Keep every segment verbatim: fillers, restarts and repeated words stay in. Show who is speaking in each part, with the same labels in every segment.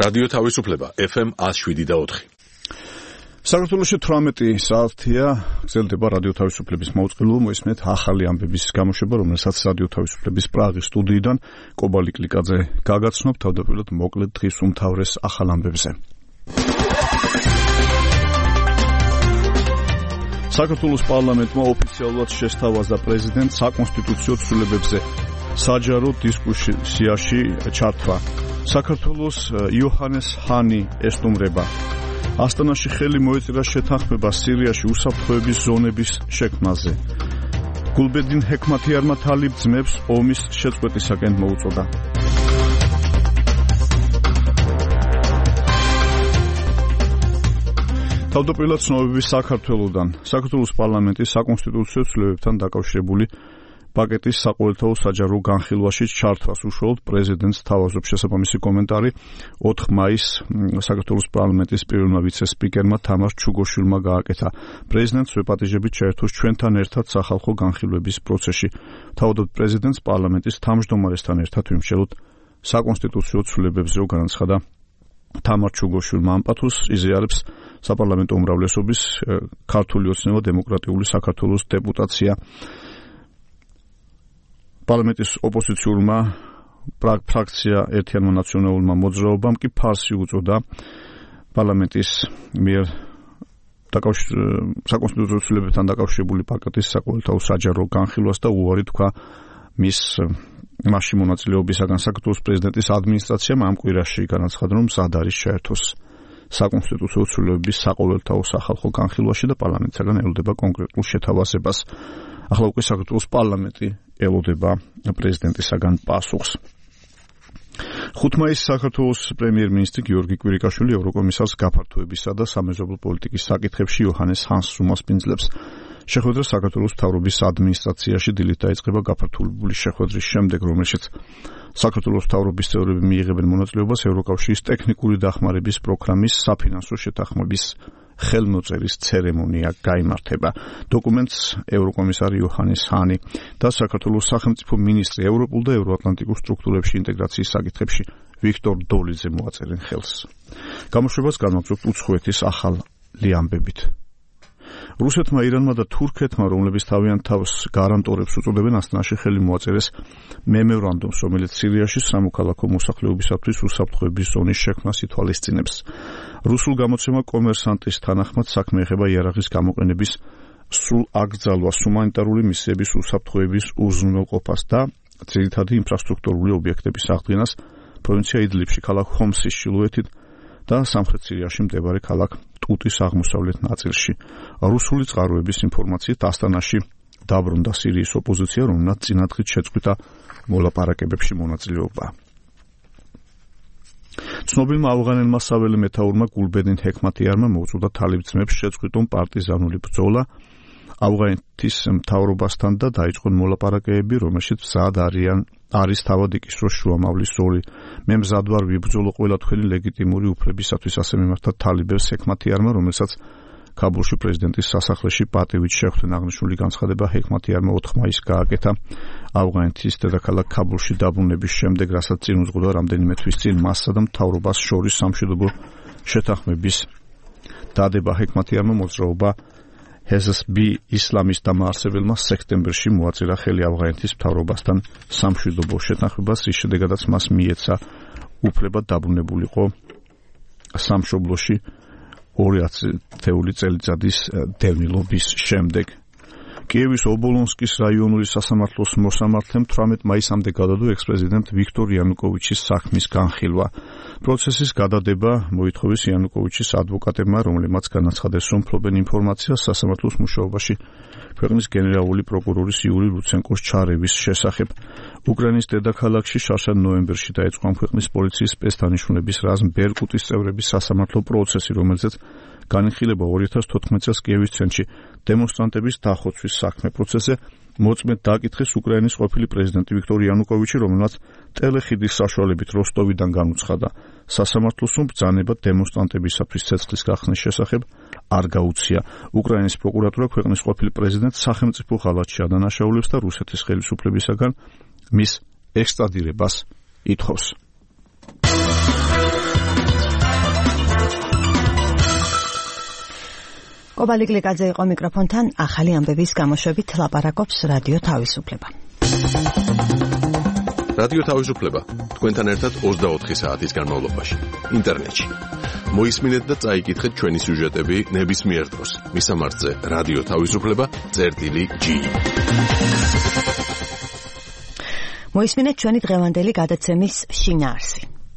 Speaker 1: რადიო თავისუფლება ეფ ემ one oh seven და four.
Speaker 2: საქართველოში თვრამეტი საათია გრძელდება რადიო თავისუფლების მოწყობილობა მოისმენთ ახალი ამბების გამოშვება, რომელსაც რადიო თავისუფლების პრაღის სტუდიიდან კობალი კლიკაძე გაგაცნობ თავდაპირველად მოკლედ დღის უმთავრეს ახალ ამბებზე. საქართველოს პარლამენტმა ოფიციალურად შესთავაზა პრეზიდენტს საკონსტიტუციო ცვლილებებზე საჯარო დისკუსიაში ჩართვა. საქართველოს იოჰანეს ჰანი ესტუმრება. ასტანაში ხელი მოეწირა შეთანხმება სირიაში უსაფრთხოების ზონების შექმნაზე. გულბედინ ჰექმათიარმა თალიბ ძმებს ომის შეწყვეტისაკენ მოუწოდა. თავდაპირველად ცნობები საქართველოდან. საქართველოს პარლამენტის საკონსტიტუციო ცვლილებებთან დაკავშირებული პაკეტის საყოველთაო საჯარო განხილვაში ჩართვას უშუალოდ პრეზიდენტს თავაზობს შესაბამისი კომენტარი ოთხ მაისს საქართველოს პარლამენტის პირველმა ვიცე-სპიკერმა თამარ ჩუგოშვილმა გააკეთა. პრეზიდენტს ვეპატიჟებით ჩაერთოს ჩვენთან ერთად სახალხო განხილვების პროცესში. თავადობ პრეზიდენტს პარლამენტის თავმჯდომარესთან ერთად ვიმსჯელოთ საკონსტიტუციო ცვლილებებზე, განაცხადა თამარ ჩუგოშვილმა. ამ პათოს იზიარებს საპარლამენტო უმრავლესობის ქართული ოცნება დემოკრატიული საქართველოს დეპუტაცია. პარლამენტის ოპოზიციურმა ფრაქცია ერთიანმა ნაციონალურმა მოძრაობამ კი ფარსი უწოდა პარლამენტის მიერ საკონსტიტუციო ცვლილებებთან დაკავშირებული პაკეტის საყოველთაო საჯარო განხილვას და უარი თქვა მის მასში მონაწილეობისაგან. საქართველოს პრეზიდენტის ადმინისტრაციამ ამ კვირაში განაცხადა, რომ მზად არის ჩაერთოს საკონსტიტუციო ცვლილებების საყოველთაო სახალხო განხილვაში და პარლამენტისაგან ელოდება კონკრეტულ შეთავაზებას. ახლა უკვე საქართველოს პარლამენტი ელოდება პრეზიდენტისაგან პასუხს. ხუთ მაისს საქართველოს პრემიერ-მინისტრი გიორგი კვირიკაშვილი ევროკომისარს გაფართოებისა და სამეზობლო პოლიტიკის საკითხებში იოჰანეს ჰანს უმასპინძლებს. შეხვედრა საქართველოს მთავრობის ადმინისტრაციაში დილით დაიწყება გაფართოებული შეხვედრის შემდეგ, რომელშიც საქართველოს მთავრობის წევრები მიიღებენ მონაწილეობას ევროკავშირის ტექნიკური დახმარების პროგრამის საფინანსო შეთანხმების ხელმოწერის ცერემონია გაიმართება. დოკუმენტს ევროკომისარი იოჰანეს ჰანი და საქართველოს სახელმწიფო მინისტრი ევროპულ და ევროატლანტიკურ სტრუქტურებში ინტეგრაციის საკითხებში ვიქტორ დოლიძე მოაწერენ ხელს. გამოშვებას განვაგრძობთ უცხოეთის ახალი ამბებით. რუსეთმა, ირანმა და თურქეთმა, რომლებიც თავიანთ თავს გარანტორებს უწოდებენ, ასტანაში ხელი მოაწერეს მემორანდუმს, რომელიც სირიაში სამოქალაქო მოსახლეობისათვის უსაფრთხოების ზონის შექმნას ითვალისწინებს. რუსულ გამოცემა კომერსანტის თანახმად საქმე ეხება იარაღის გამოყენების სრულ აკრძალვას, ჰუმანიტარული მისიების უსაფრთხოების უზრუნველყოფას და ძირითადი ინფრასტრუქტურული ობიექტების აღდგენას პროვინცია იდლიბში, ქალაქ ჰომსის ჩრდილოეთით და სამხრეთ სირიაში მდებარე ქალაქ ტუტის აღმოსავლეთ ნაწილში. რუსული წყაროების ინფორმაციით ასტანაში დაბრუნდა სირიის ოპოზიცია, რომელმაც წინადღით შეწყვიტა მოლაპარაკებებში მონაწილეობა. ცნობილმა ავღანელმა საველე მეთაურმა გულბედინ ჰექმათიარმა მოუწოდა თალიბ ძმებს შეწყვიტონ პარტიზანული ბრძოლა ავღანეთის მთავრობასთან და დაიწყონ მოლაპარაკებები, რომელშიც მზად არიან არის თავად იკისროს შუამავლის როლი. მე მზად ვარ ვიბრძოლო ყველა თქვენი ლეგიტიმური უფლებისათვის, ასე მიმართა თალიბებს ჰექმათიარმა, რომელსაც ქაბულში პრეზიდენტის სასახლეში პატივით შეხვდნენ. აღნიშნული განცხადება ჰექმათიარმა ოთხ მაისს გააკეთა ავღანეთის დედაქალაქ ქაბულში დაბრუნების შემდეგ, რასაც წინ უძღოდა რამდენიმე თვის წინ მასსა და მთავრობას შორის სამშვიდობო შეთანხმების დადება. ჰექმათიარმა მოძრაობა ჰეზბ ისლამის დამაარსებელმა სექტემბერში მოაწირა ხელი ავღანეთის მთავრობასთან სამშვიდობო შეთანხმებას, რის შედეგადაც მას მიეცა უფლება დაბრუნებულიყო სამშობლოში ორი ათეული წელიწადის დევნილობის შემდეგ. კიევის ობოლონსკის რაიონული სასამართლოს მოსამართლემ თვრამეტ მაისამდე გადადო ექს-პრეზიდენტ ვიქტორ იანუკოვიჩის საქმის განხილვა. პროცესის გადადება მოითხოვეს იანუკოვიჩის ადვოკატებმა, რომლებმაც განაცხადეს, რომ ფლობენ ინფორმაციას სასამართლოს მუშაობაში ქვეყნის გენერალური პროკურორის იური ლუცენკოს ჩარევის შესახებ. უკრაინის დედაქალაქში შარშან ნოემბერში დაიწყო ამ ქვეყნის პოლიციის სპეცდანიშნულების რაზმ ბერკუტის წევრების სასამართლო პროცესი, რომელზეც განიხილება ორი ათას თოთხმეტ წელს კიევის ცენტრში დემონსტრანტების დახოცვის საქმე. პროცესზე მოწმედ დააკითხეს უკრაინის ყოფილი პრეზიდენტი ვიქტორ იანუკოვიჩი, რომელმაც ტელეხიდის საშუალებით როსტოვიდან განუცხადა სასამართლოს, რომ ბრძანება დემონსტრანტებისათვის ცეცხლის გახსნის შესახებ არ გაუწია. უკრაინის პროკურატურა ქვეყნის ყოფილი პრეზიდენტს სახელმწიფო ღალატში ადანაშაულებს და რუსეთის ხელისუფლებისაგან მის ექსტრადირებას ითხოვს.
Speaker 3: კობალი გლიკაძე იყო მიკროფონთან, ახალი ამბების გამოშვებით ლაპარაკობს რადიო თავისუფლება.
Speaker 1: რადიო თავისუფლება თქვენთან ერთად ოცდაოთხი საათის განმავლობაში ინტერნეტში. მოისმინეთ და წაიკითხეთ ჩვენი სიუჟეტები ნებისმიერ დროს. მისამართზე რადიო თავისუფლება წერტილი ჯი.
Speaker 3: მოისმინეთ ჩვენი დღევანდელი გადაცემის შინაარსი.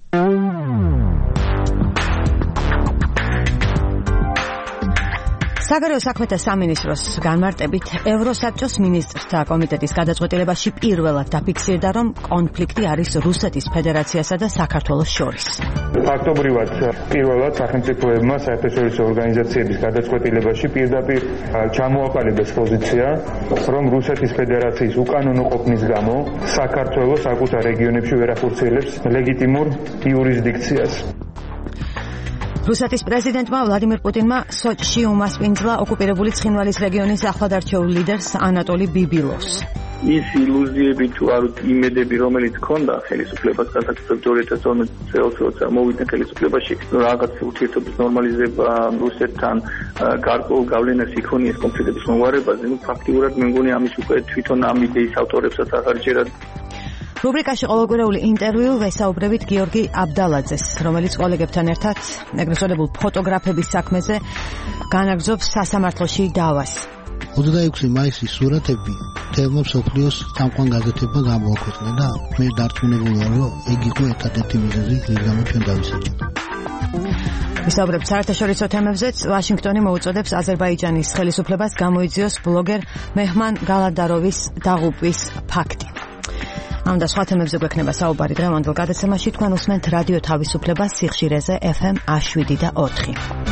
Speaker 3: საგარეო საქმეთა სამინისტროს განმარტებით ევროსაბჭოს მინისტრთა კომიტეტის გადაწყვეტილებაში პირველად დაფიქსირდა, რომ კონფლიქტი არის რუსეთის ფედერაციასა და საქართველოს შორის.
Speaker 4: ფაქტობრივად პირველად სახელმწიფოებმა საერთაშორისო ორგანიზაციების გადაწყვეტილებაში პირდაპირ ჩამოაყალიბეს პოზიცია, რომ რუსეთის ფედერაციის უკანონო ყოფნის გამო საქართველოს საკუთარ რეგიონებში ვერ ახორციელებს ლეგიტიმურ იურისდიქციას.
Speaker 3: რუსეთის პრეზიდენტმა ვლადიმირ პუტინმა სოჭში უმასპინძლა ოკუპირებული ცხინვალის რეგიონის ახლადარჩეულ ლიდერს ანატოლი ბიბილოვს.
Speaker 5: ის ილუზიები თუ არ იმედები, რომელიც ჰქონდა ხელისუფლებას გასაკუთრებით ორი ათას ორმოცდაათი წელს, როცა მოვიდა ხელისუფლებაში, რაღაც ურთიერთობის ნორმალიზება რუსეთთან, გარკვეულ გავლენას იქონიეს კონფლიქტების მოგვარებაზე, ну ფაქტიურად მე მგონი ამის უკვე თვითონ ამ იდეის ავტორებსაც აღარ ჯერათ.
Speaker 3: რუბრიკაში ყოველკვირეული ინტერვიუ ვესაუბრებით გიორგი აბდალაძეს, რომელიც კოლეგებთან ერთად ეგრეთ წოდებულ ფოტოგრაფების საქმეზე განაგრძობს სასამართლოში დავას.
Speaker 6: ოცდაექვსი მაისის სურათები თემო მსოფლიოს სამყარო გაზეთებმა გამოაქვეყნა და მე დარწმუნებული ვარ, რომ ეგ იყო ერთადერთი მიზეზი, რის გამოც ჩვენ დავისაჯეთ.
Speaker 3: ვისაუბრებთ საერთაშორისო თემებზეც. ვაშინგტონი მოუწოდებს აზერბაიჯანის ხელისუფლებას გამოიძიოს ბლოგერ მეჰმან გალადაროვის დაღუპვის ფაქტი. ამ და სხვა თემებზე გვექნება საუბარი დღევანდელ გადაცემაში. თქვენ უსმენთ რადიო თავისუფლებას სიხშირეზე ეფ ემ შვიდი და ოთხი.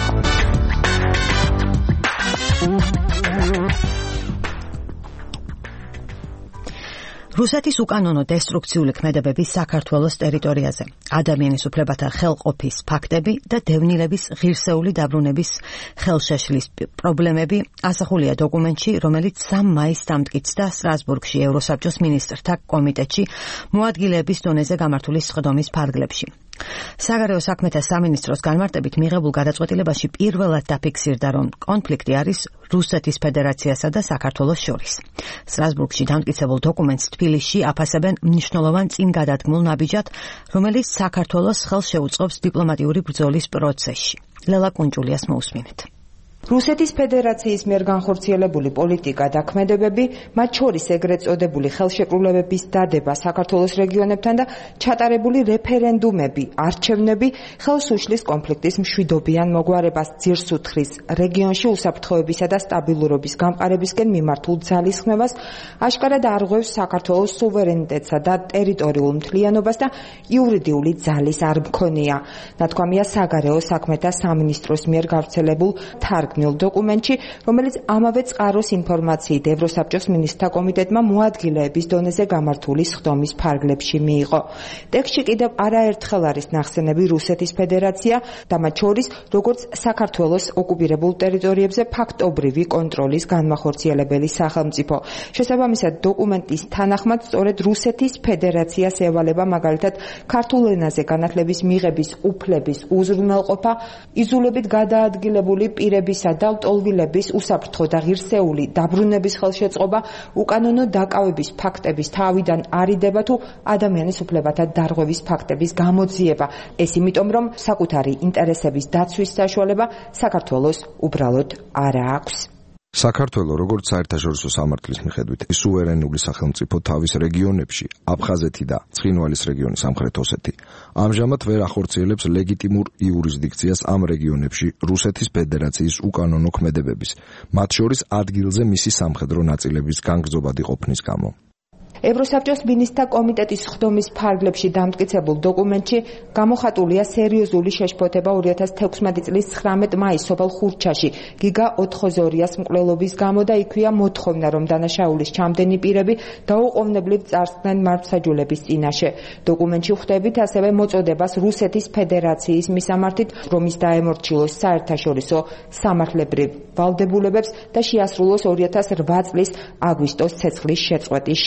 Speaker 3: რუსეთის უკანონო დესტრუქციული ქმედებები საქართველოს ტერიტორიაზე, ადამიანის უფლებათა ხელყოფის ფაქტები და დევნილების ღირსეული დაბრუნების ხელშეშლის პრობლემები ასახულია დოკუმენტში, რომელიც სამი მაისს დამტკიცდა სტრასბურგში ევროსაბჭოს მინისტრთა კომიტეტში მოადგილეების დონეზე გამართული სხდომის ფარგლებში. საგარეო საქმეთა სამინისტროს განმარტებით მიღებულ გადაწყვეტილებაში პირველად დაფიქსირდა, რომ კონფლიქტი არის რუსეთის ფედერაციასა და საქართველოს შორის. სტრასბურგში დამტკიცებულ დოკუმენტს თბილისში აფასებენ მნიშვნელოვან წინგადადგმულ ნაბიჯად, რომელიც საქართველოს ხელს შეუწყობს დიპლომატიური ბრძოლის პროცესში. ლელა კუნჭულიას მოусმინეთ.
Speaker 7: რუსეთის ფედერაციის მიერ განხორციელებული პოლიტიკა და ქმედებები, მათ შორის ეგრეთ წოდებული ხელშეკრულებების დადება საქართველოს რეგიონებთან და ჩატარებული რეფერენდუმები, არჩევნები ხელს უშლის კონფლიქტის მშვიდობიან მოგვარებას, ძირს უთხრის რეგიონში უსაფრთხოებისა და სტაბილურობის გამყარებისკენ მიმართულ ძალისხმევას, აშკარად არღვევს საქართველოს სუვერენიტეტსა და ტერიტორიულ მთლიანობას და იურიდიული ძალის არ მქონია. ნათქვამია საგარეო საქმეთა სამინისტროს მიერ გავრცელებულ თარგმნილ დოკუმენტში, რომელიც ამავე წყაროს ინფორმაციით ევროსაბჭოს მინისტრთა კომიტეტმა მოადგილეების დონეზე გამართული სხდომის ფარგლებში მიიღო. ტექსტში კიდევ არაერთხელ არის ნახსენები რუსეთის ფედერაცია და მათ შორის როგორც საქართველოს ოკუპირებულ ტერიტორიებზე ფაქტობრივი კონტროლის განმახორციელებელი სახელმწიფო. შესაბამისად დოკუმენტის თანახმად სწორედ რუსეთის ფედერაციას ევალება მაგალითად ქართულ ენაზე განათლების მიღების უფლების უზრუნველყოფა, იზოლებით გადაადგილებული პირების და ლტოლვილების უსაფრთხო და ღირსეული დაბრუნების ხელშეწყობა, უკანონო დაკავების ფაქტების თავიდან არიდება თუ ადამიანის უფლებათა დარღვევის ფაქტების გამოძიება. ეს იმიტომ, რომ საკუთარი ინტერესების დაცვის საშუალება საქართველოს უბრალოდ არ აქვს.
Speaker 8: საქართველოს როგორც საერთაშორისო სამართლის მიხედვით სუვერენული სახელმწიფო თავის რეგიონებში, აფხაზეთი და ცხინვალის რეგიონი სამხრეთ ოსეთი, ამჟამად ვერ ახორციელებს ლეგიტიმურ იურისდიქციას ამ რეგიონებში რუსეთის ფედერაციის უკანონო ქმედებების, მათ შორის ადგილზე მისი სამხედრო ნაწილების განგრძობადი ყოფნის გამო.
Speaker 7: ევროსაბჭოს მინისტრთა კომიტეტის სხდომის ფარგლებში დამტკიცებულ დოკუმენტში გამოხატულია სერიოზული შეშფოთება ორი ათას თექვსმეტი წლის ცხრამეტ მაისს სოფელ ხურჩაში გიგა ოთხოზორიას მკვლელობის გამო და იქვეა მოთხოვნა, რომ დანაშაულის ჩამდენი პირები დაუყოვნებლივ წარსდგნენ მართლმსაჯულების წინაშე. დოკუმენტში ხვდებით ასევე მოწოდებას რუსეთის ფედერაციის მისამართით, რომ ის დაემორჩილოს საერთაშორისო სამართლებრივ ვალდებულებებს და შეასრულოს ორი ათას რვა წლის აგვისტოს ცეცხლის შეწყვეტის შეთანხმების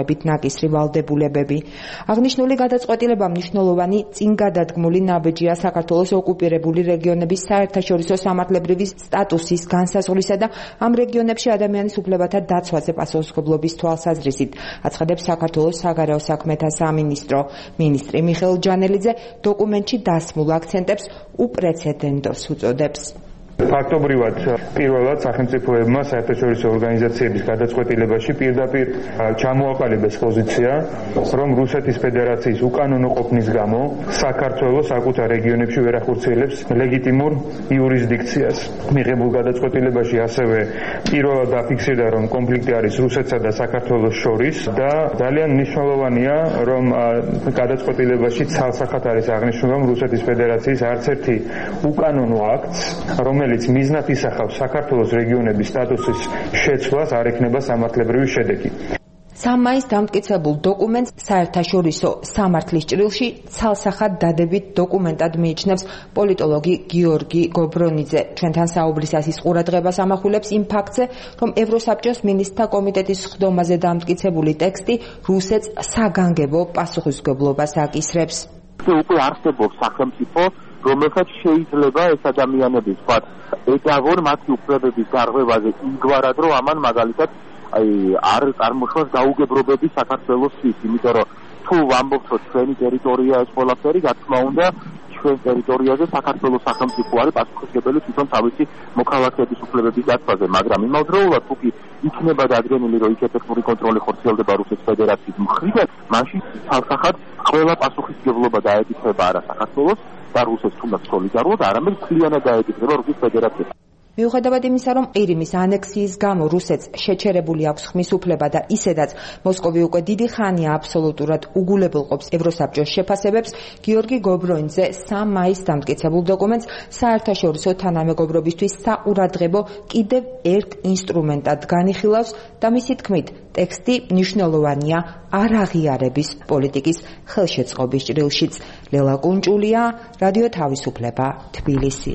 Speaker 7: განმარტებით ნაკისრი ვალდებულებები. აღნიშნული გადაწყვეტილება მნიშვნელოვანი წინგადადგმული ნაბიჯია საქართველოს ოკუპირებული რეგიონების საერთაშორისო სამართლებრივი სტატუსის განსაზღვრისა და ამ რეგიონებში ადამიანის უფლებათა დაცვაზე პასუხისმგებლობის თვალსაზრისით, აცხადებს საქართველოს საგარეო საქმეთა სამინისტრო. მინისტრი მიხეილ ჯანელიძე დოკუმენტში დასმულ აქცენტებს უპრეცედენტოს უწოდებს.
Speaker 4: ფაქტობრივად პირველად სახელმწიფოებმა საერთაშორისო ორგანიზაციების გადაწყვეტილებაში პირდაპირ ჩამოაყალიბეს პოზიცია, რომ რუსეთის ფედერაციის უკანონო ყოფნის გამო საქართველოს საკუთარ რეგიონებში ვერ ახორციელებს ლეგიტიმურ იურისდიქციას. მიღებულ გადაწყვეტილებაში ასევე პირველად დაფიქსირდა, რომ კონფლიქტი არის რუსეთსა და საქართველოს შორის და ძალიან მნიშვნელოვანია, რომ გადაწყვეტილებაში ცალსახად არის აღნიშნული, რომ რუსეთის ფედერაციის არც ერთი უკანონო აქტს, რომელიც მიზნად ისახავს საქართველოს რეგიონების სტატუსის შეცვლას, არ ექნება სამართლებრივი შედეგი.
Speaker 7: სამ მაისს დამტკიცებულ დოკუმენტს საერთაშორისო სამართლის ჭრილში ცალსახად დადებით დოკუმენტად მიიჩნევს პოლიტოლოგი გიორგი გობრონიძე. ჩვენთან საუბრისას ის ყურადღებას ამახვილებს იმ ფაქტზე, რომ ევროსაბჭოს მინისტრთა კომიტეტის ხდომაზე დამტკიცებული ტექსტი რუსეთს საგანგებო პასუხისმგებლობას აკისრებს.
Speaker 9: უკვე არსებობს სახელმწიფო, რომელსაც შეიძლება ეს ადამიანები სხვა ეტავონ მათი უფლებების გარღვევაზე იმგვარად, რომ ამან მაგალითად აი არ წარმოშვას გაუგებრობები საქართველოსთვის, იმიტომ რომ თუ ვამბობთ, რომ ჩვენი ტერიტორია ეს ყველაფერი, რა თქმა უნდა, ჩვენ ტერიტორიაზე საქართველოს სახელმწიფო არის პასუხისმგებელი თვითონ თავისი მოქალაქეების უფლებების დაცვაზე, მაგრამ იმავდროულად თუ კი იქნება დადგენილი, რომ იქ ეფექტური კონტროლი ხორციელდება რუსეთის ფედერაციის მხრიდან, მაშინ ცალსახად ყველა პასუხისმგებლობა დაეკისრება არა საქართველოს და რუსეთს თუნდაც სოლიდარულად, არამედ მთლიანად დაეკისრება რუსეთის ფედერაციას.
Speaker 7: მიუხედავად იმისა, რომ ყირიმის ანექსიის გამო რუსეთს შეჩერებული აქვს ხმის უფლება და ისედაც მოსკოვი უკვე დიდი ხანია აბსოლუტურად უგულებელყოფს ევროსაბჭოს შეფასებებს, გიორგი გობრონიძე სამ მაისს დამტკიცებულ დოკუმენტს საერთაშორისო თანამეგობრობისთვის საყურადღებო კიდევ ერთ ინსტრუმენტად განიხილავს და მისი თქმით, ტექსტი მნიშვნელოვანია არაღიარების პოლიტიკის ხელშეწყობის ჭრილშიც. ლელა კუნჭულია, რადიო თავისუფლება, თბილისი.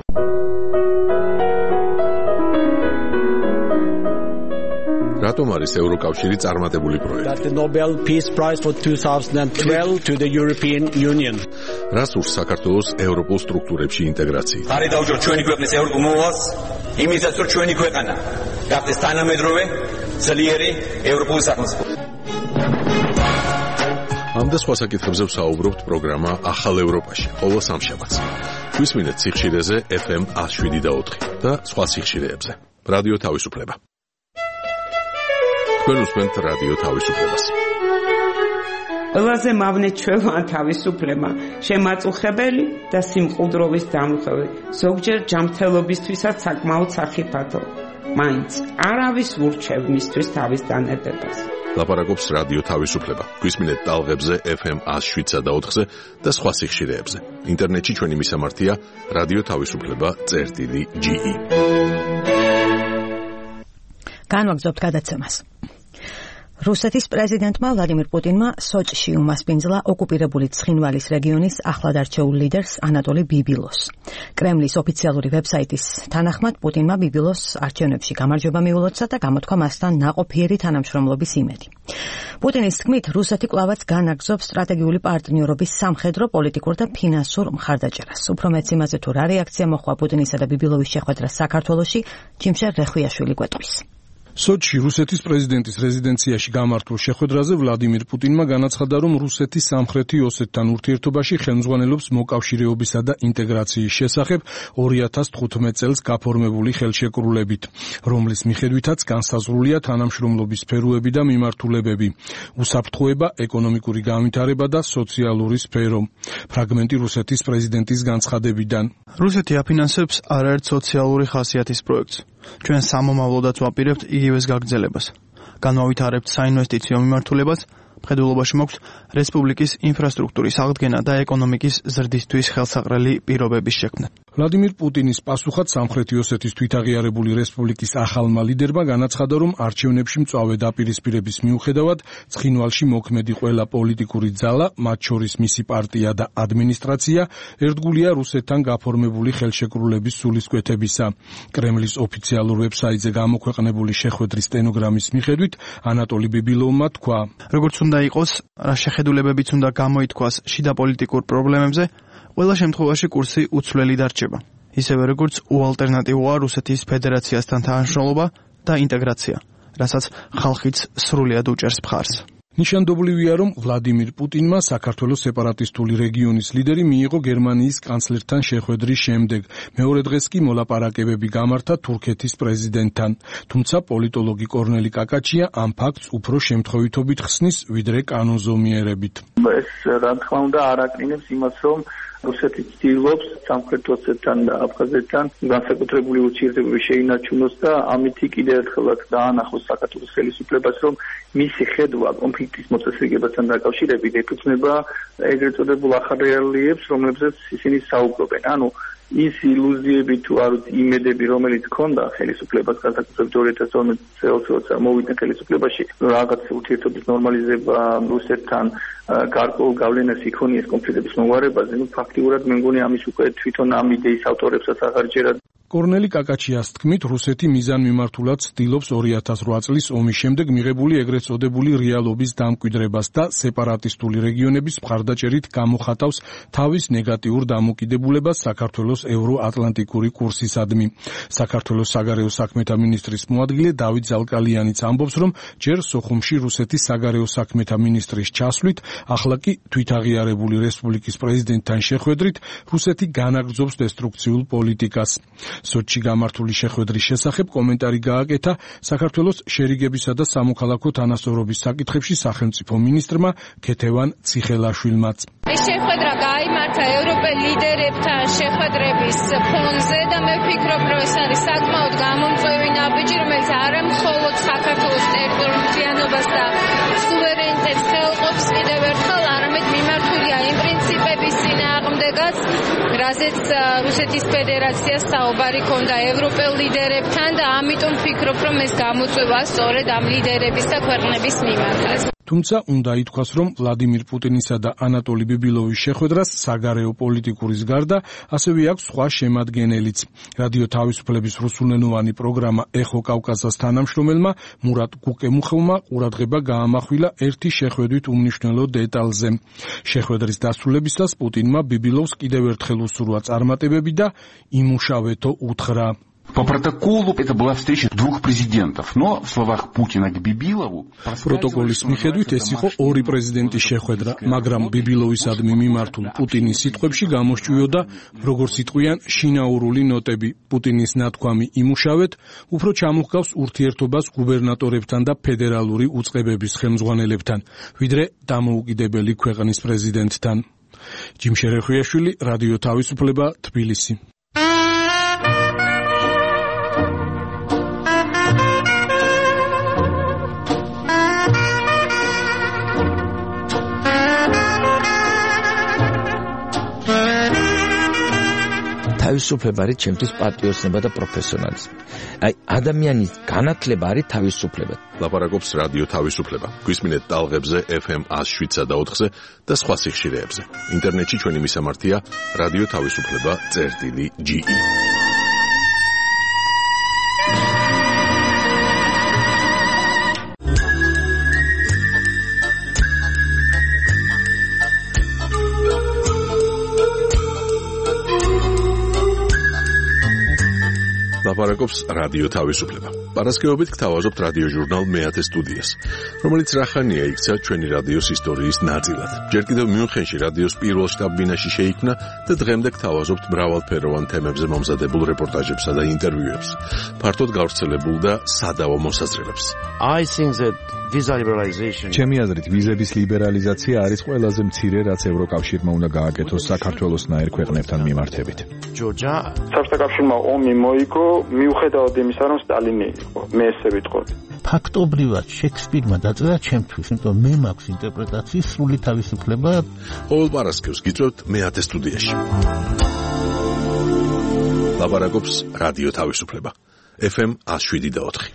Speaker 1: რატომ არის ევროკავშირი წარმატებული პროექტი?
Speaker 10: The Nobel Peace Prize for twenty twelve to the European Union.
Speaker 1: რას ურს საქართველოს ევროპულ სტრუქტურებში ინტეგრაციით?
Speaker 11: ხარი დაუჯეროთ ჩვენი ქვეყნის ევროპულ მოვალს, იმისაც რომ ჩვენი ქვეყანა გახდეს თანამედროვე, ძლიერი ევროპული სახელმწიფო.
Speaker 1: ამ და სხვა საკითხებზე ვსაუბრობთ პროგრამა ახალ ევროპაში, ყოველ სამშაბათს. გვისმინეთ სიხშირეზე ეფ ემ one oh seven და ოთხი და სხვა სიხშირეებზე. რადიო თავისუფლება. თქვენ უსმენთ რადიო თავისუფლებას.
Speaker 12: ყველაზე მავნე ჩვეულა თავისუფლება, შემაწუხებელი და სიმყუდროვის დამხევი, ზოგჯერ ჯანმრთელობისთვისაც საკმაოდ სახიფათო. მაინც არავის ურჩევ მისთვის თავის დანებებას.
Speaker 1: ლაპარაკობს რადიო თავისუფლება. გვისმინეთ ტალღებზე ეფ ემ one oh seven და ოთხზე და სხვა სიხშირეებზე. ინტერნეტში ჩვენი მისამართია რადიო თავისუფლება წერტილი ჯი ი.
Speaker 3: განვაგრძობთ გადაცემას. რუსეთის პრეზიდენტმა ვლადიმირ პუტინმა სოჭში უმასპინძლა ოკუპირებული ცხინვალის რეგიონის ახლად არჩეულ ლიდერს ანატოლი ბიბილოს. კრემლის ოფიციალური ვებსაიტის თანახმად პუტინმა ბიბილოს არჩევნებში გამარჯვება მიულოცა და გამოთქვა მასთან ნაყოფიერი თანამშრომლობის იმედი. პუტინის თქმით, რუსეთი კვლავაც განაგრძობს სტრატეგიული პარტნიორობის სამხედრო, პოლიტიკურ და ფინანსურ მხარდაჭერას. უფრო მეც იმაზე თუ რა რეაქცია მოხდა პუტინისა და ბიბილოვის შეხვედრას საქართველოში, ჯიმშერ რეხვიაშვილი გვეტყვის.
Speaker 13: სოჩში რუსეთის პრეზიდენტის რეზიდენციაში გამართულ შეხვედრაზე ვლადიმირ პუტინმა განაცხადა, რომ რუსეთის სამხრეთი ოსეთთან ურთიერთობაში ხელმძღვანელობს მოკავშირეობისა და ინტეგრაციის შესახებ ორი ათას თხუთმეტ წელს გაფორმებული ხელშეკრულებით, რომლის მიხედვითაც განსაზღვრულია თანამშრომლობის სფეროები და მიმართულებები, უსაფრთხოება, ეკონომიკური განვითარება და სოციალური სფერო. ფრაგმენტი რუსეთის პრეზიდენტის განცხადებიდან.
Speaker 14: რუსეთი აფინანსებს არაერთ სოციალური ხასიათის პროექტს. ჩვენ სამომავლოდაც ვაპირებთ იგივეს გაგრძელებას. განვავითარებთ საინვესტიციო მიმართულებას, მხედველობაში მოგვს რესპუბლიკის ინფრასტრუქტურის აღდგენა და ეკონომიკის ზრდისთვის ხელსაყრელი პირობების შექმნა.
Speaker 13: ვლადიმირ პუტინის პასუხად სამხრეთი ოსეთის თვითაღიარებული რესპუბლიკის ახალმა ლიდერმა განაცხადა, რომ არჩევნებში მწვავე დაპირისპირების მიუხედავად ცხინვალში მოქმედი ყველა პოლიტიკური ძალა, მათ შორის მისი პარტია და ადმინისტრაცია, ერთგულია რუსეთთან გაფორმებული ხელშეკრულების სულისკვეთებისა. კრემლის ოფიციალურ ვებსაიტზე გამოქვეყნებული შეხვედრის სტენოგრამის მიხედვით ანატოლი ბიბილოვმა თქვა:
Speaker 14: როგორც უნდა იყოს, რა შეხედულებებიც უნდა გამოითქვას შიდა პოლიტიკურ პრობლემებზე, ყველა შემთხვევაში კურსი უცვლელი დარჩება. ისევე როგორც უალტერნატივოა რუსეთის ფედერაციასთან თანამშრომლობა და ინტეგრაცია, რასაც ხალხიც სრულიად უჭერს მხარს.
Speaker 13: ნიშანდობლივია, რომ ვლადიმირ პუტინმა საქართველოს სეპარატისტული რეგიონის ლიდერი მიიღო გერმანიის კანცლერთან შეხვედრის შემდეგ. მეორე დღეს კი მოლაპარაკებები გამართა თურქეთის პრეზიდენტთან. თუმცა პოლიტოლოგი კორნელი კაკაჩია ამ ფაქტს უფრო შემთხვევითობით ხსნის, ვიდრე კანონზომიერებით.
Speaker 5: ეს რა თქმა უნდა არ აკრინებს იმას, რომ რუსეთი ცდილობს სამხრეთ ოსეთთან და აფხაზეთთან განსაკუთრებული ურთიერთობები შეინარჩუნოს და ამითი კიდევ ერთხელაც დაანახოს საქართველოს ხელისუფლებას, რომ მისი ხედვა კონფლიქტის მოწესრიგებასთან დაკავშირებით ეფუძნება ეგრეთ წოდებულ ახალ რეალიებს, რომლებზეც ისინი საუბრობენ. ანუ ის ილუზიები თუ არ იმედები, რომელიც ჰქონდა ხელისუფლებას განსაკუთრებით ორი ათას ორმოცდაათი წელს, როცა მოვიდნენ ხელისუფლებაში, რაღაც ურთიერთობის ნორმალიზება რუსეთთან გარკვეულ გავლენას იქონიეს კონფლიქტების მოგვარებაზე, ну ფაქტიურად მე მგონი ამის უკვე თვითონ ამ იდეის ავტორებსაც აღარ ჯერა.
Speaker 13: კორნელი კაკაჩიას თქმით, რუსეთი მიზანმიმართულად ცდილობს ორი ათას რვა წლის ომის შემდეგ მიღებული ეგრეთ წოდებული რეალობის დამკვიდრებას და სეპარატისტული რეგიონების მხარდაჭერით გამოხატავს თავის ნეგატიურ დამოკიდებულებას საქართველოს ევროატლანტიკური კურსისადმი. საქართველოს საგარეო საქმეთა მინისტრის მოადგილე დავით ზალკალიანიც ამბობს, რომ ჯერ სოხუმში რუსეთის საგარეო საქმეთა მინისტრის ჩასვლით, ახლა კი თვითაღიარებული რესპუბლიკის პრეზიდენტთან შეხვედრით რუსეთი განაგრძობს დესტრუქციულ პოლიტიკას. სოჩში გამართული შეხვედრის შესახებ კომენტარი გააკეთა საქართველოს შერიგებისა და სამოქალაქო თანასწორობის საკითხებში სახელმწიფო მინისტრმა ქეთევან ციხელაშვილმაც.
Speaker 15: ეს შეხვედრა გაიმართა ევროპელ ლიდერებთან შეხვედრების ფონზე და მე ვფიქრობ, რომ ეს არის საკმაოდ გამომწვევი ნაბიჯი, რომელიც არა მხოლოდ საქართველოს ტერიტორიულობას და სუვერენიტეტს ხელყოფს კიდევ ერთხელ, არამედ მიმართულია იმ პრინციპების წინააღმდეგაც, რაზეც რუსეთის ფედერაციას საუბარი ქონდა ევროპელ ლიდერებთან და ამიტომ ვფიქრობ, რომ ეს გამოწვევა სწორედ ამ ლიდერების და ქვეყნების მიმართაც.
Speaker 13: თუმცა უნდა ითქვას, რომ ვლადიმირ პუტინისა და ანატოლი ბიბილოვის შეხვედრას საგარეო პოლიტიკურის გარდა ასევე აქვს სხვა შემადგენელიც. რადიო თავისუფლების რუსულენოვანი პროგრამა ეხო კავკასას თანამშრომელმა მურატ გუკემუხოვმა ყურადღება გაამახვილა ერთი შეხვედრით უმნიშვნელო დეტალზე. შეხვედრის დასრულებისას პუტინმა ბიბილოვს კიდევ ერთხელ უსურვა წარმატებები და იმუშავეთო უთხრა.
Speaker 16: По протоколу это была встреча двух президентов, но в словах Путина к Бибилову
Speaker 13: პროტოკოლის მიხედვით ეს იყო ორი პრეზიდენტის შეხვედრა, მაგრამ ბიბილოვისადმი მიმართულ პუტინის სიტყვებში გამოსჭვიოდა, როგორც იტყვიან, შინაურული ნოტები. პუტინის ნათქვამი იმუშავეთ უფრო ჩამოჰგავს ურთიერთობას გუბერნატორებთან და ფედერალური უწყებების ხელმძღვანელებთან, ვიდრე დამოუკიდებელი ქვეყნის პრეზიდენტთან. ჯიმშერეხვიაშვილი, რადიო თავისუფლება, თბილისი.
Speaker 17: თავისუფლება არის ჩემთვის პატრიოტიზმი და პროფესიონალიზმი. აი ადამიანის განათლება არის თავისუფლება.
Speaker 1: ლაპარაკობს რადიო თავისუფლება. გვისმინეთ ტალღებზე ეფ ემ one oh seven და ოთხზე და სხვა სიხშირეებზე. ინტერნეტში ჩვენი მისამართია რადიო თავისუფლება წერტილი ჯი ი. ლაპარაკობს რადიო თავისუფლება. პარასკევობით გთავაზობთ რადიო ჟურნალ მეათე სტუდიას, რომელიც რახანია იქცა ჩვენი რადიოს ისტორიის ნაწილად. ჯერ კიდევ მიუნხენში რადიოს პირველ შტაბ-ბინაში შეიქმნა და დღემდე გთავაზობთ მრავალფეროვან თემებზე მომზადებულ რეპორტაჟებსა და ინტერვიუებს, ფართოდ გავრცელებულ და სადავო მოსაზრებებს.
Speaker 18: I think that visa liberalization
Speaker 19: ჩემი აზრით ვიზების ლიბერალიზაცია არის ყველაზე მცირე, რაც ევროკავშირმა უნდა გააკეთოს საქართველოსნაირ ქვეყნებთან მიმართებით.
Speaker 5: საბჭოთა კავშირმა ომი მოიგო, მიუხედავად იმისა, რომ სტალინი ვიტყო, მე ესე ვიტყოდი.
Speaker 6: ფაქტობრივად შექსპირმა დაწერა ჩემთვის, იმიტომ მე მაქვს ინტერპრეტაციის სრული თავისუფლება.
Speaker 1: ყოველ პარასკევს გიწევთ მეათე სტუდიაში. ლაპარაკობს რადიო თავისუფლება. ეფ ემ one oh seven point four.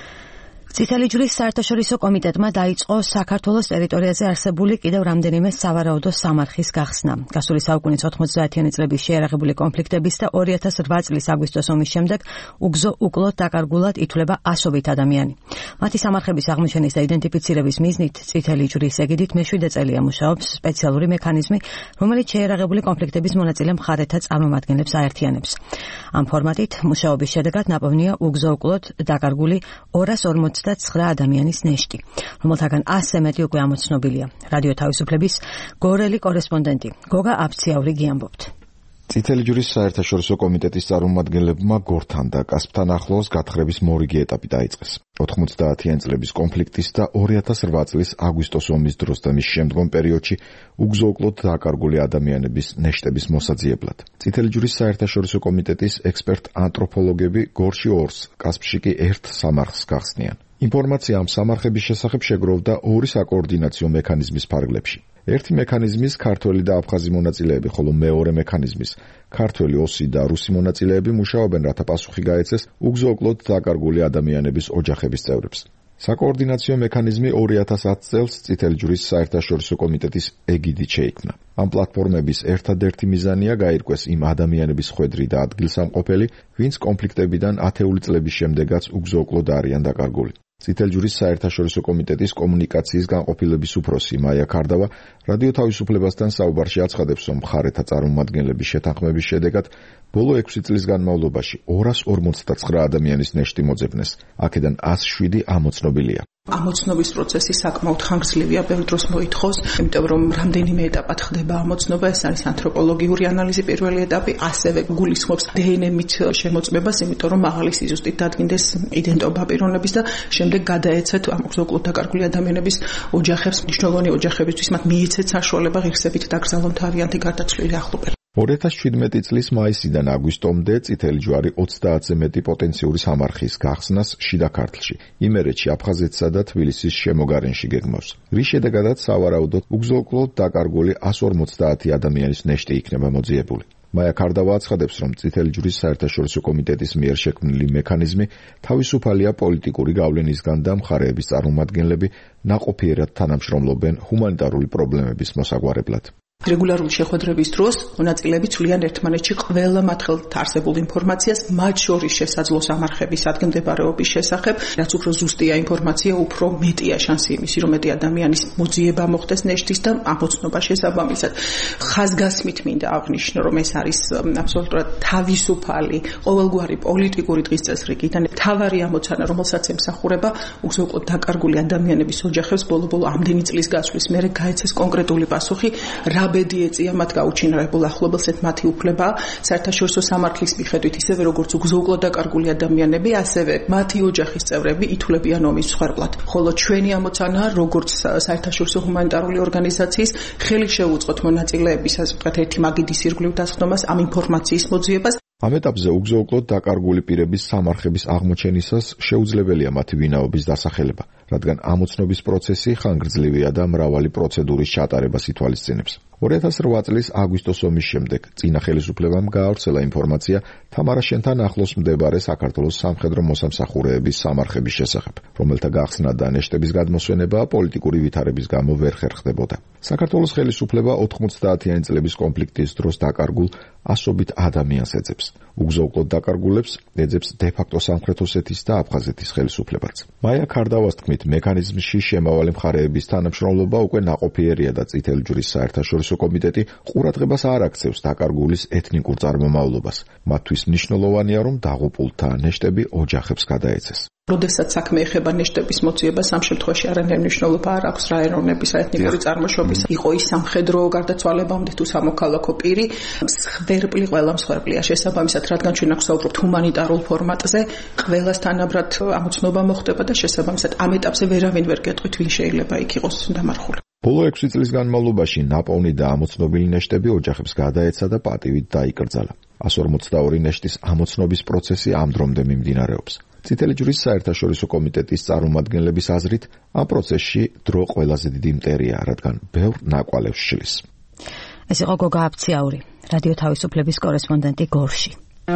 Speaker 3: წითელი ჯვრის საერთაშორისო კომიტეტმა დაიწყო საქართველოს ტერიტორიაზე არსებული კიდევ რამდენიმე სავარაუდო სამარხის გახსნა. გასული საუკუნის ოთხმოცდაათიანი წლების შეიარაღებული კონფლიქტების და ორი ათას რვა წლის აგვისტოს ომის შემდეგ უგზო უკლოდ დაკარგულად ითვლება ასობით ადამიანი. მათი სამარხების აღმოჩენის და იდენტიფიცირების მიზნით წითელი ჯვრის ეგიდით მეშვიდე წელია მუშაობს სპეციალური მექანიზმი, რომელიც შეიარაღებული კონფლიქტების მონაწილე მხარეთა წარმომადგენლებს აერთიანებს. ამ ფორმატით მუშაობის შედეგად ნაპოვნია უგზო უკლოდ დაკარგული ორას ორმოცდაცხრა ადამიანის ნეშტი, რომელთაგან ასზე მეტი უკვე ამოცნობილია. რადიო თავისუფლების გორელი კორესპონდენტი გოგა აფციაურიგი ამბობთ.
Speaker 8: წითელი ჯვრის საერთაშორისო კომიტეტის წარმომადგენლებმა გორთან და კასპთან ახლოს გათხრების მორიგი ეტაპი დაიწყეს. ოთხმოცდაათიანი წლების კონფლიქტის და ორი ათას რვა წლის აგვისტოს ომის დროს და მის შემდგომ პერიოდში უგზო-უკლოდ დაკარგული ადამიანების ნეშტების მოსაძიებლად. წითელი ჯვრის საერთაშორისო კომიტეტის ექსპერტ-ანთროპოლოგები გორში ორს, კასპში კი ერთ სამარხს გახსნიან. ინფორმაცია ამ სამარხების შესახებ შეგროვდა ორი საკოორდინაციო მექანიზმის ფარგლებში. ერთი მექანიზმის ქართველი და აფხაზი მონაწილეები, ხოლო მეორე მექანიზმის ქართველი, ოსი და რუსი მონაწილეები მუშაობენ, რათა პასუხი გაეცეს უგზო-უკლოდ დაკარგული ადამიანების ოჯახების წევრებს. საკოორდინაციო მექანიზმი ორი ათას ათი წელს წითელი ჯვრის საერთაშორისო კომიტეტის ეგიდით შეიქმნა. ამ პლატფორმების ერთადერთი მიზანია გაირკვეს იმ ადამიანების ხვედრი და ადგილსამყოფელი, ვინც კონფლიქტებიდან ათეული წლების შემდეგაც უგზო-უკლოდ არიან დაკარგული. წითელი ჯვრის საერთაშორისო კომიტეტის კომუნიკაციის განყოფილების უფროსი მაია ქარდავა რადიო თავისუფლებასთან საუბარში აცხადებს, რომ მხარეთა წარმომადგენლების შეთანხმების შედეგად ბოლო ექვსი წლის განმავლობაში ორას ორმოცდაცხრა ადამიანის ნეშტი მოძებნეს, აქედან ასი შვიდი ამოცნობილია.
Speaker 20: ამოცნობის პროცესი საკმაოდ ხანგრძლივია, ბევრ დროს მოითხოვს, იმიტომ რომ რამდენიმე ეტაპად ხდება ამოცნობა, ეს არის ანთროპოლოგიური ანალიზი პირველი ეტაპი, ასევე გულისხმობს დე εν ემ-ით შემოწმებას, იმიტომ რომ მაღალი სიზუსტით დადგინდეს იდენტობა პიროვნების და შემდეგ გადაეცეთ ამ უგზო-უკლოდ დაკარგული ადამიანების ოჯახებს, მნიშვნელოვანი ოჯახებისთვის მათ მიეცეთ საშუალება ღირსებით დაკრძალონ თავიანთი გარდაცვლილი ახლობელი.
Speaker 8: ორი ათას შვიდმეტი წლის მაისიდან აგვისტომდე წითელი ჯვარი ოცდაათზე მეტი პოტენციური სამარხის გახსნას შიდა ქართლში, იმერეთში, აფხაზეთსა და თბილისის შემოგარენში გეგმავს. რის შედეგადაც სავარაუდოდ უგზო-უკლოდ დაკარგული εκατს ორმოცდაათი ადამიანის ნეშტი იქნება მოძიებული. მაია ქარდავა აცხადებს, რომ წითელი ჯვრის საერთაშორისო კომიტეტის მიერ შექმნილი მექანიზმი თავისუფალია პოლიტიკური გავლენისგან და მხარეების წარმომადგენლები ნაყოფიერად თანამშრომლობენ ჰუმანიტარული პრობლემების მოსაგვარებლად.
Speaker 20: რეგულარული შეხვედრების დროს მონაწილეები ცვლიან ერთმანეთში ყველა მათ ხელთ არსებულ ინფორმაციას, მათ შორის შესაძლო სამარხების ადგილმდებარეობის შესახებ, რაც უფრო ზუსტია ინფორმაცია, უფრო მეტია შანსი იმისი, რომ მეტი ადამიანის მოძიება მოხდეს ნეშტის და ამოცნობა შესაბამისად. ხაზგასმით მინდა აღნიშნო, რომ ეს არის აბსოლუტურად თავისუფალი, ყოველგვარი პოლიტიკური დღის წესრიგიდან მთავარი ამოცანა, რომელსაც ემსახურება უგზო-უკლოდ დაკარგული ადამიანების ოჯახებს ბოლო-ბოლო ამდენი წლის გასვლის მერე გაეცეს კონკრეტული პასუხი, რა ბედი ეწია მათ გაუჩინარებულ ახლობელს, ერთ მათი უფლება საერთაშორისო სამართლის მიხედვით, ისევე როგორც უგზო-უკლოდ დაკარგული ადამიანები, ასევე მათი ოჯახის წევრები ითვლებიან ომის მსხვერპლად. ხოლო ჩვენი ამოცანაა, როგორც საერთაშორისო ჰუმანიტარული ორგანიზაციის ხელი შევუწყოთ მონაწილეების, ასე ვთქვათ, ერთი მაგიდის ირგვლივ დასხდომას, ამ ინფორმაციის მოძიებას.
Speaker 8: ამ ეტაპზე უგზო-უკლოდ დაკარგული პირების სამარხების აღმოჩენისას შეუძლებელია მათი ვინაობის დასახელება, რადგან ამოცნობის პროცესი ხანგრძლივია და მრავალი პროცედურის ჩატარებას ითვალისწინებს. ორი ათას რვა წლის აგვისტოს ომის შემდეგ წინა ხელისუფლებამ გაავრცელა ინფორმაცია თამარაშენთან ახლოს მდებარე საქართველოს სამხედრო მოსამსახურეების სამარხების შესახებ, რომელთა გახსნა და ნეშტების გადმოსვენება პოლიტიკური ვითარების გამო ვერ ხერხდებოდა. საქართველოს ხელისუფლება ოთხმოცდაათიანი წლების კონფლიქტის დროს დაკარგულ ასობით ადამიანს ეძებს. უგზო-უკლოდ დაკარგულებს ეძებს დე-ფაქტო სამხრეთ ოსეთის და აფხაზეთის ხელისუფლებაც. მაია ქარდავას თქმით, მექანიზმში შემავალი მხარეების თანამშრომლობა უკვე ნაყოფიერია და წითელი ჯვრის საერთაშორისო კომიტეტი ყურადღებას არ აქცევს დაკარგულის ეთნიკურ წარმომავლობას. მათთვის მნიშვნელოვანია, რომ დაღუპულთა ნეშტები ოჯახებს გადაეცეს.
Speaker 20: როდესაც საქმე ეხება ნეშტების მოძიებას, ამ შემთხვევაში არანაირი მნიშვნელობა არ აქვს რა ეროვნების, რა ეთნიკური წარმოშობის, იყო ის სამხედრო გარდაცვალებამდე თუ სამოქალაქო პირი, მსხვერპლი ყველა მსხვერპლია შესაბამისად, რადგან ჩვენ აქ საუბრობთ ჰუმანიტარულ ფორმატზე, ყველას თანაბრად ამოცნობა მოხდება და შესაბამისად ამ ეტაპზე ვერავინ ვერ გეტყვით, ვინ შეიძლება იქ იყოს დამარხული.
Speaker 8: ბოლო ექვსი წლის განმავლობაში ნაპოვნი და ამოცნობილი ნეშტები ოჯახებს გადაეცა და პატივით დაიკრძალა. εκατს ორმოცდაორი ნეშტის ამოცნობის პროცესი ამ დრომდე მიმდინარეობს. წითელი ჯვრის საერთაშორისო კომიტეტის წარმომადგენლების აზრით, ამ პროცესში დრო ყველაზე დიდი მტერია, რადგან ბევრ ნაკვალევს შლის.
Speaker 3: ეს იყო გოგა აფციაური, რადიო თავისუფლების კორესპონდენტი გორში.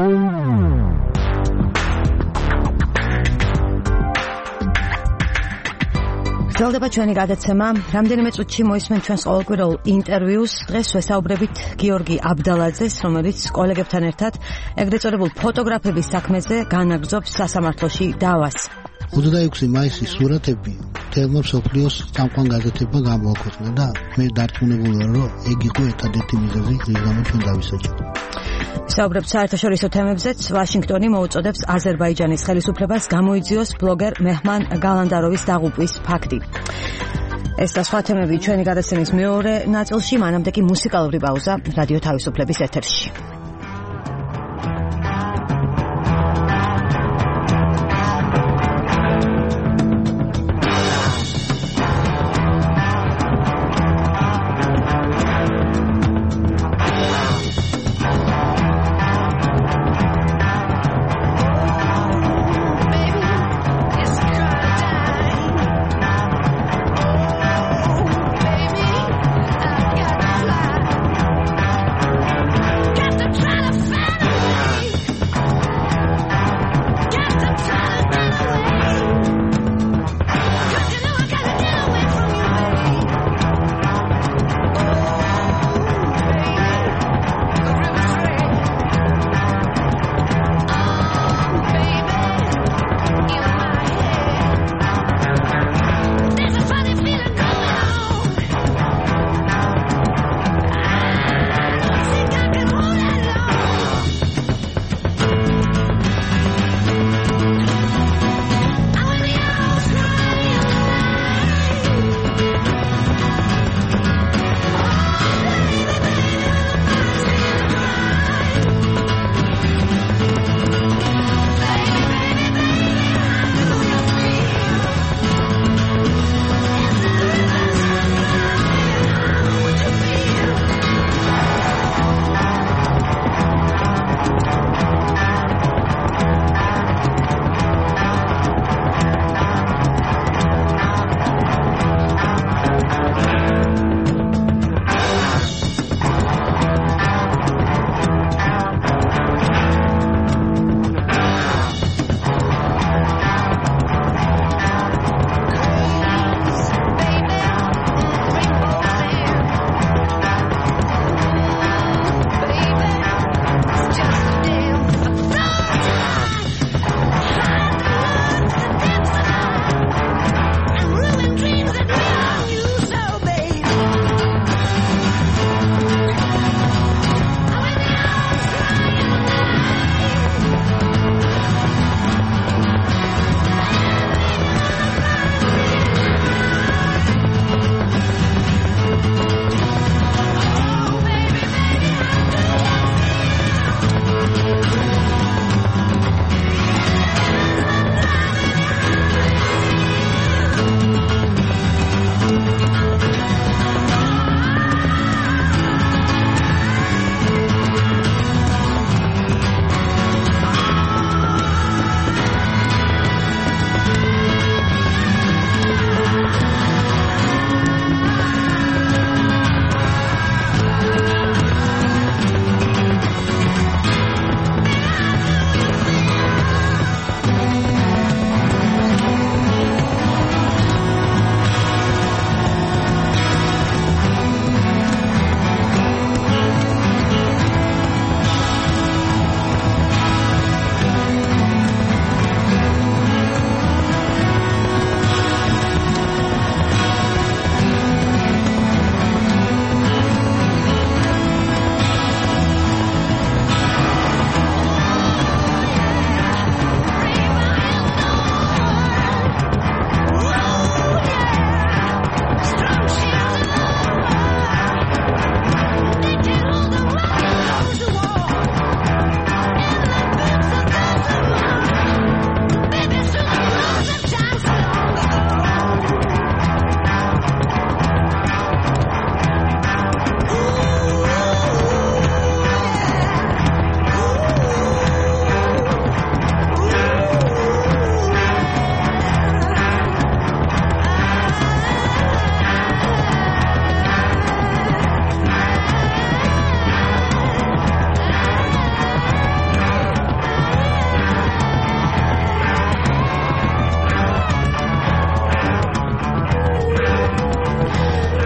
Speaker 3: გრძელდება ჩვენი გადაცემა. რამდენიმე წუთში მოისმენთ ჩვენს ყოველკვირეულ ინტერვიუს. დღეს ვესაუბრებით გიორგი აბდალაძეს, რომელიც კოლეგებთან ერთად ეგრეთ წოდებულ ფოტოგრაფების საქმეზე განაგრძობს სასამართლოში დავას.
Speaker 6: ოცდაექვსი მაისის სურათები თელმა მსოფლიოს წამყვან გაზეთებმა გამოაქვეყნა და მე დარწმუნებული ვარ, რომ ეგ იყო ერთადერთი მიზეზი, რის გამო ჩვენ დავისაჯეთ. საუბრობთ საერთაშორისო თემებზეც. ვაშინგტონი მოუწოდებს აზერბაიჯანის ხელისუფლებას გამოიძიოს ბლოგერ მეჰმან გალანდაროვის დაღუპვის ფაქტი. ეს და სხვა თემები ჩვენი გადაცემის მეორე ნაწილში, მანამდე კი მუსიკალური პაუზა რადიო თავისუფლების ეთერში.
Speaker 21: Got the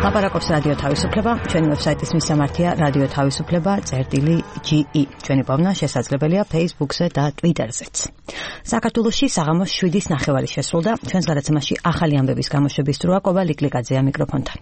Speaker 3: ლაპარაკობს რადიო თავისუფლება, ჩვენი ვებსაიტის მისამართია რადიო თავისუფლება წერტილი ჯი ი. ჩვენი პოვნა შესაძლებელია Facebook-ზე და Twitter-ზეც. საქართველოში საღამოს შვიდის ნახევარი შესრულდა. ჩვენს გადაცემაში ახალი ამბების გამოშვების დროა. კობა ლიკლიკაძეა მიკროფონთან.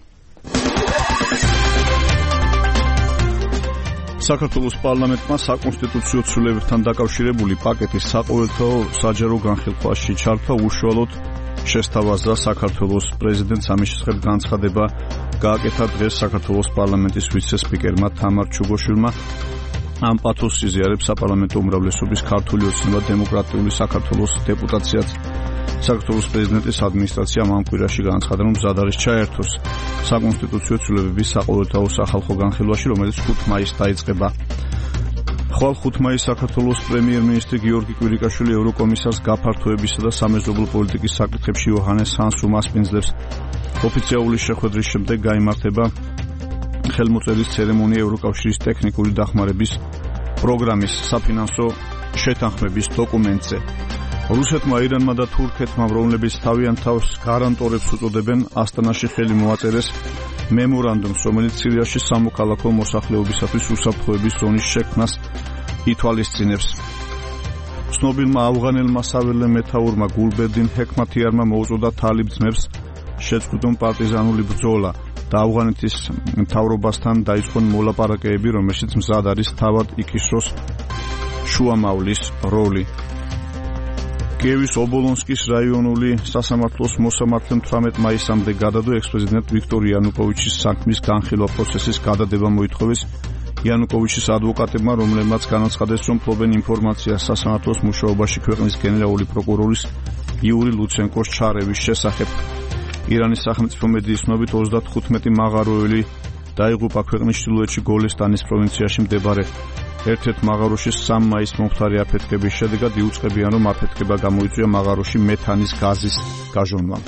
Speaker 2: საქართველოს პარლამენტმა საკონსტიტუციო ცვლილებებთან დაკავშირებული პაკეტის საყოველთაო საჯარო განხილვაში ჩართვა უშუალოდ შესთავაზა საქართველოს პრეზიდენტს. ამის შესახებ განცხადება გააკეთა დღეს საქართველოს პარლამენტის ვიცე-სპიკერმა თამარ ჩუგოშვილმა. ამ პათოსს იზიარებს საპარლამენტო უმრავლესობის ქართული ოცნება დემოკრატიული საქართველოს დეპუტაციაც. საქართველოს პრეზიდენტის ადმინისტრაციამ ამ კვირაში განაცხადა, რომ მზად არის ჩაერთოს საკონსტიტუციო ცვლილებების საყოველთაო სახალხო განხილვაში, რომელიც ხუთი მაისს დაიწყება. ხვალ ხუთი მაისს საქართველოს პრემიერ-მინისტრი გიორგი კვირიკაშვილი ევროკომისარს გაფართოებისა და სამეზობლო პოლიტიკის საკითხებში იოჰანეს ჰანსს უმასპინძლებს. ოფიციალური შეხვედრის შემდეგ გაიმართება ხელმოწერის ცერემონია ევროკავშირის ტექნიკური დახმარების პროგრამის საფინანსო შეთანხმების დოკუმენტზე. რუსეთმა, ირანმა და თურქეთმა, რომლებიც თავიანთ თავს გარანტორებს უწოდებენ, ასტანაში ხელი მოაწერეს მემორანდუმს, რომელიც სირიაში სამოქალაქო მოსახლეობისათვის უსაფრთხოების ზონის შექმნას ითვალისწინებს. ცნობილმა ავღანელმა საველე მეთაურმა გულბერდინ ჰეკმათიარმა მოუწოდა თალიბ ძმებს შეწყვიტონ პარტიზანული ბრძოლა და ავღანეთის მთავრობასთან დაიწყონ მოლაპარაკებები, რომელშიც მზად არის თავად იქისროს შუამავლის როლი. კიევის ობოლონსკის რაიონული სასამართლოს მოსამართლემ თვრამეტ მაისამდე გადადო ექს-პრეზიდენტ ვიქტორ იანუკოვიჩის საქმის განხილვა პროცესის გადადება მოითხოვეს იანუკოვიჩის ადვოკატებმა, რომლებმაც განაცხადეს, რომ ფლობენ ინფორმაციას სასამართლოს მუშაობაში ქვეყნის გენერალური პროკურორის იური ლუცენკოს ჩარევის შესახებ. ირანის სახელმწიფო მედიის ცნობით ოცდათხუთმეტი მაღაროელი დაიღუპა ქვეყნის ჩრდილოეთში გოლესტანის პროვინციაში მდებარე ერთ-ერთ მაღაროში სამი მაისს მომხდარი აფეთქების შედეგად იუწყებიან, რომ აფეთქება გამოიწვია მაღაროში მეთანის გაზის გაჟონვამ.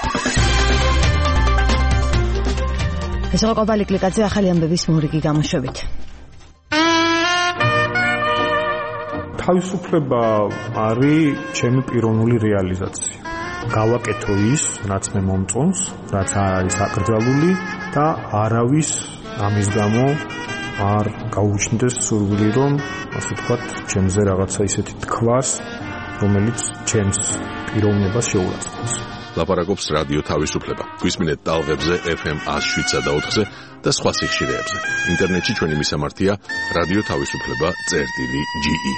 Speaker 3: ეს იყო კობა ლიკლიკაძე ახალი ამბების მორიგი გამოშვებით.
Speaker 21: თავისუფლება არის ჩემი პიროვნული რეალიზაცია. გავაკეთო ის, რაც მე მომწონს, რაც არის აკრძალული და არავის ამის გამო არ გაუჩნდეს სურვილი, რომ ასე ვთქვათ, ჩემზე რაღაცა ისეთი თქვას, რომელიც ჩემს პიროვნებას შეურაცხყოფს.
Speaker 1: ლაპარაკობს რადიო თავისუფლება. გვისმინეთ ტალღებზე ეფ ემ ათს შვიდსა და ოთხზე და სხვა სიხშირეებზე. ინტერნეტში ჩვენი მისამართია რადიო თავისუფლება წერტილი ჯი ი.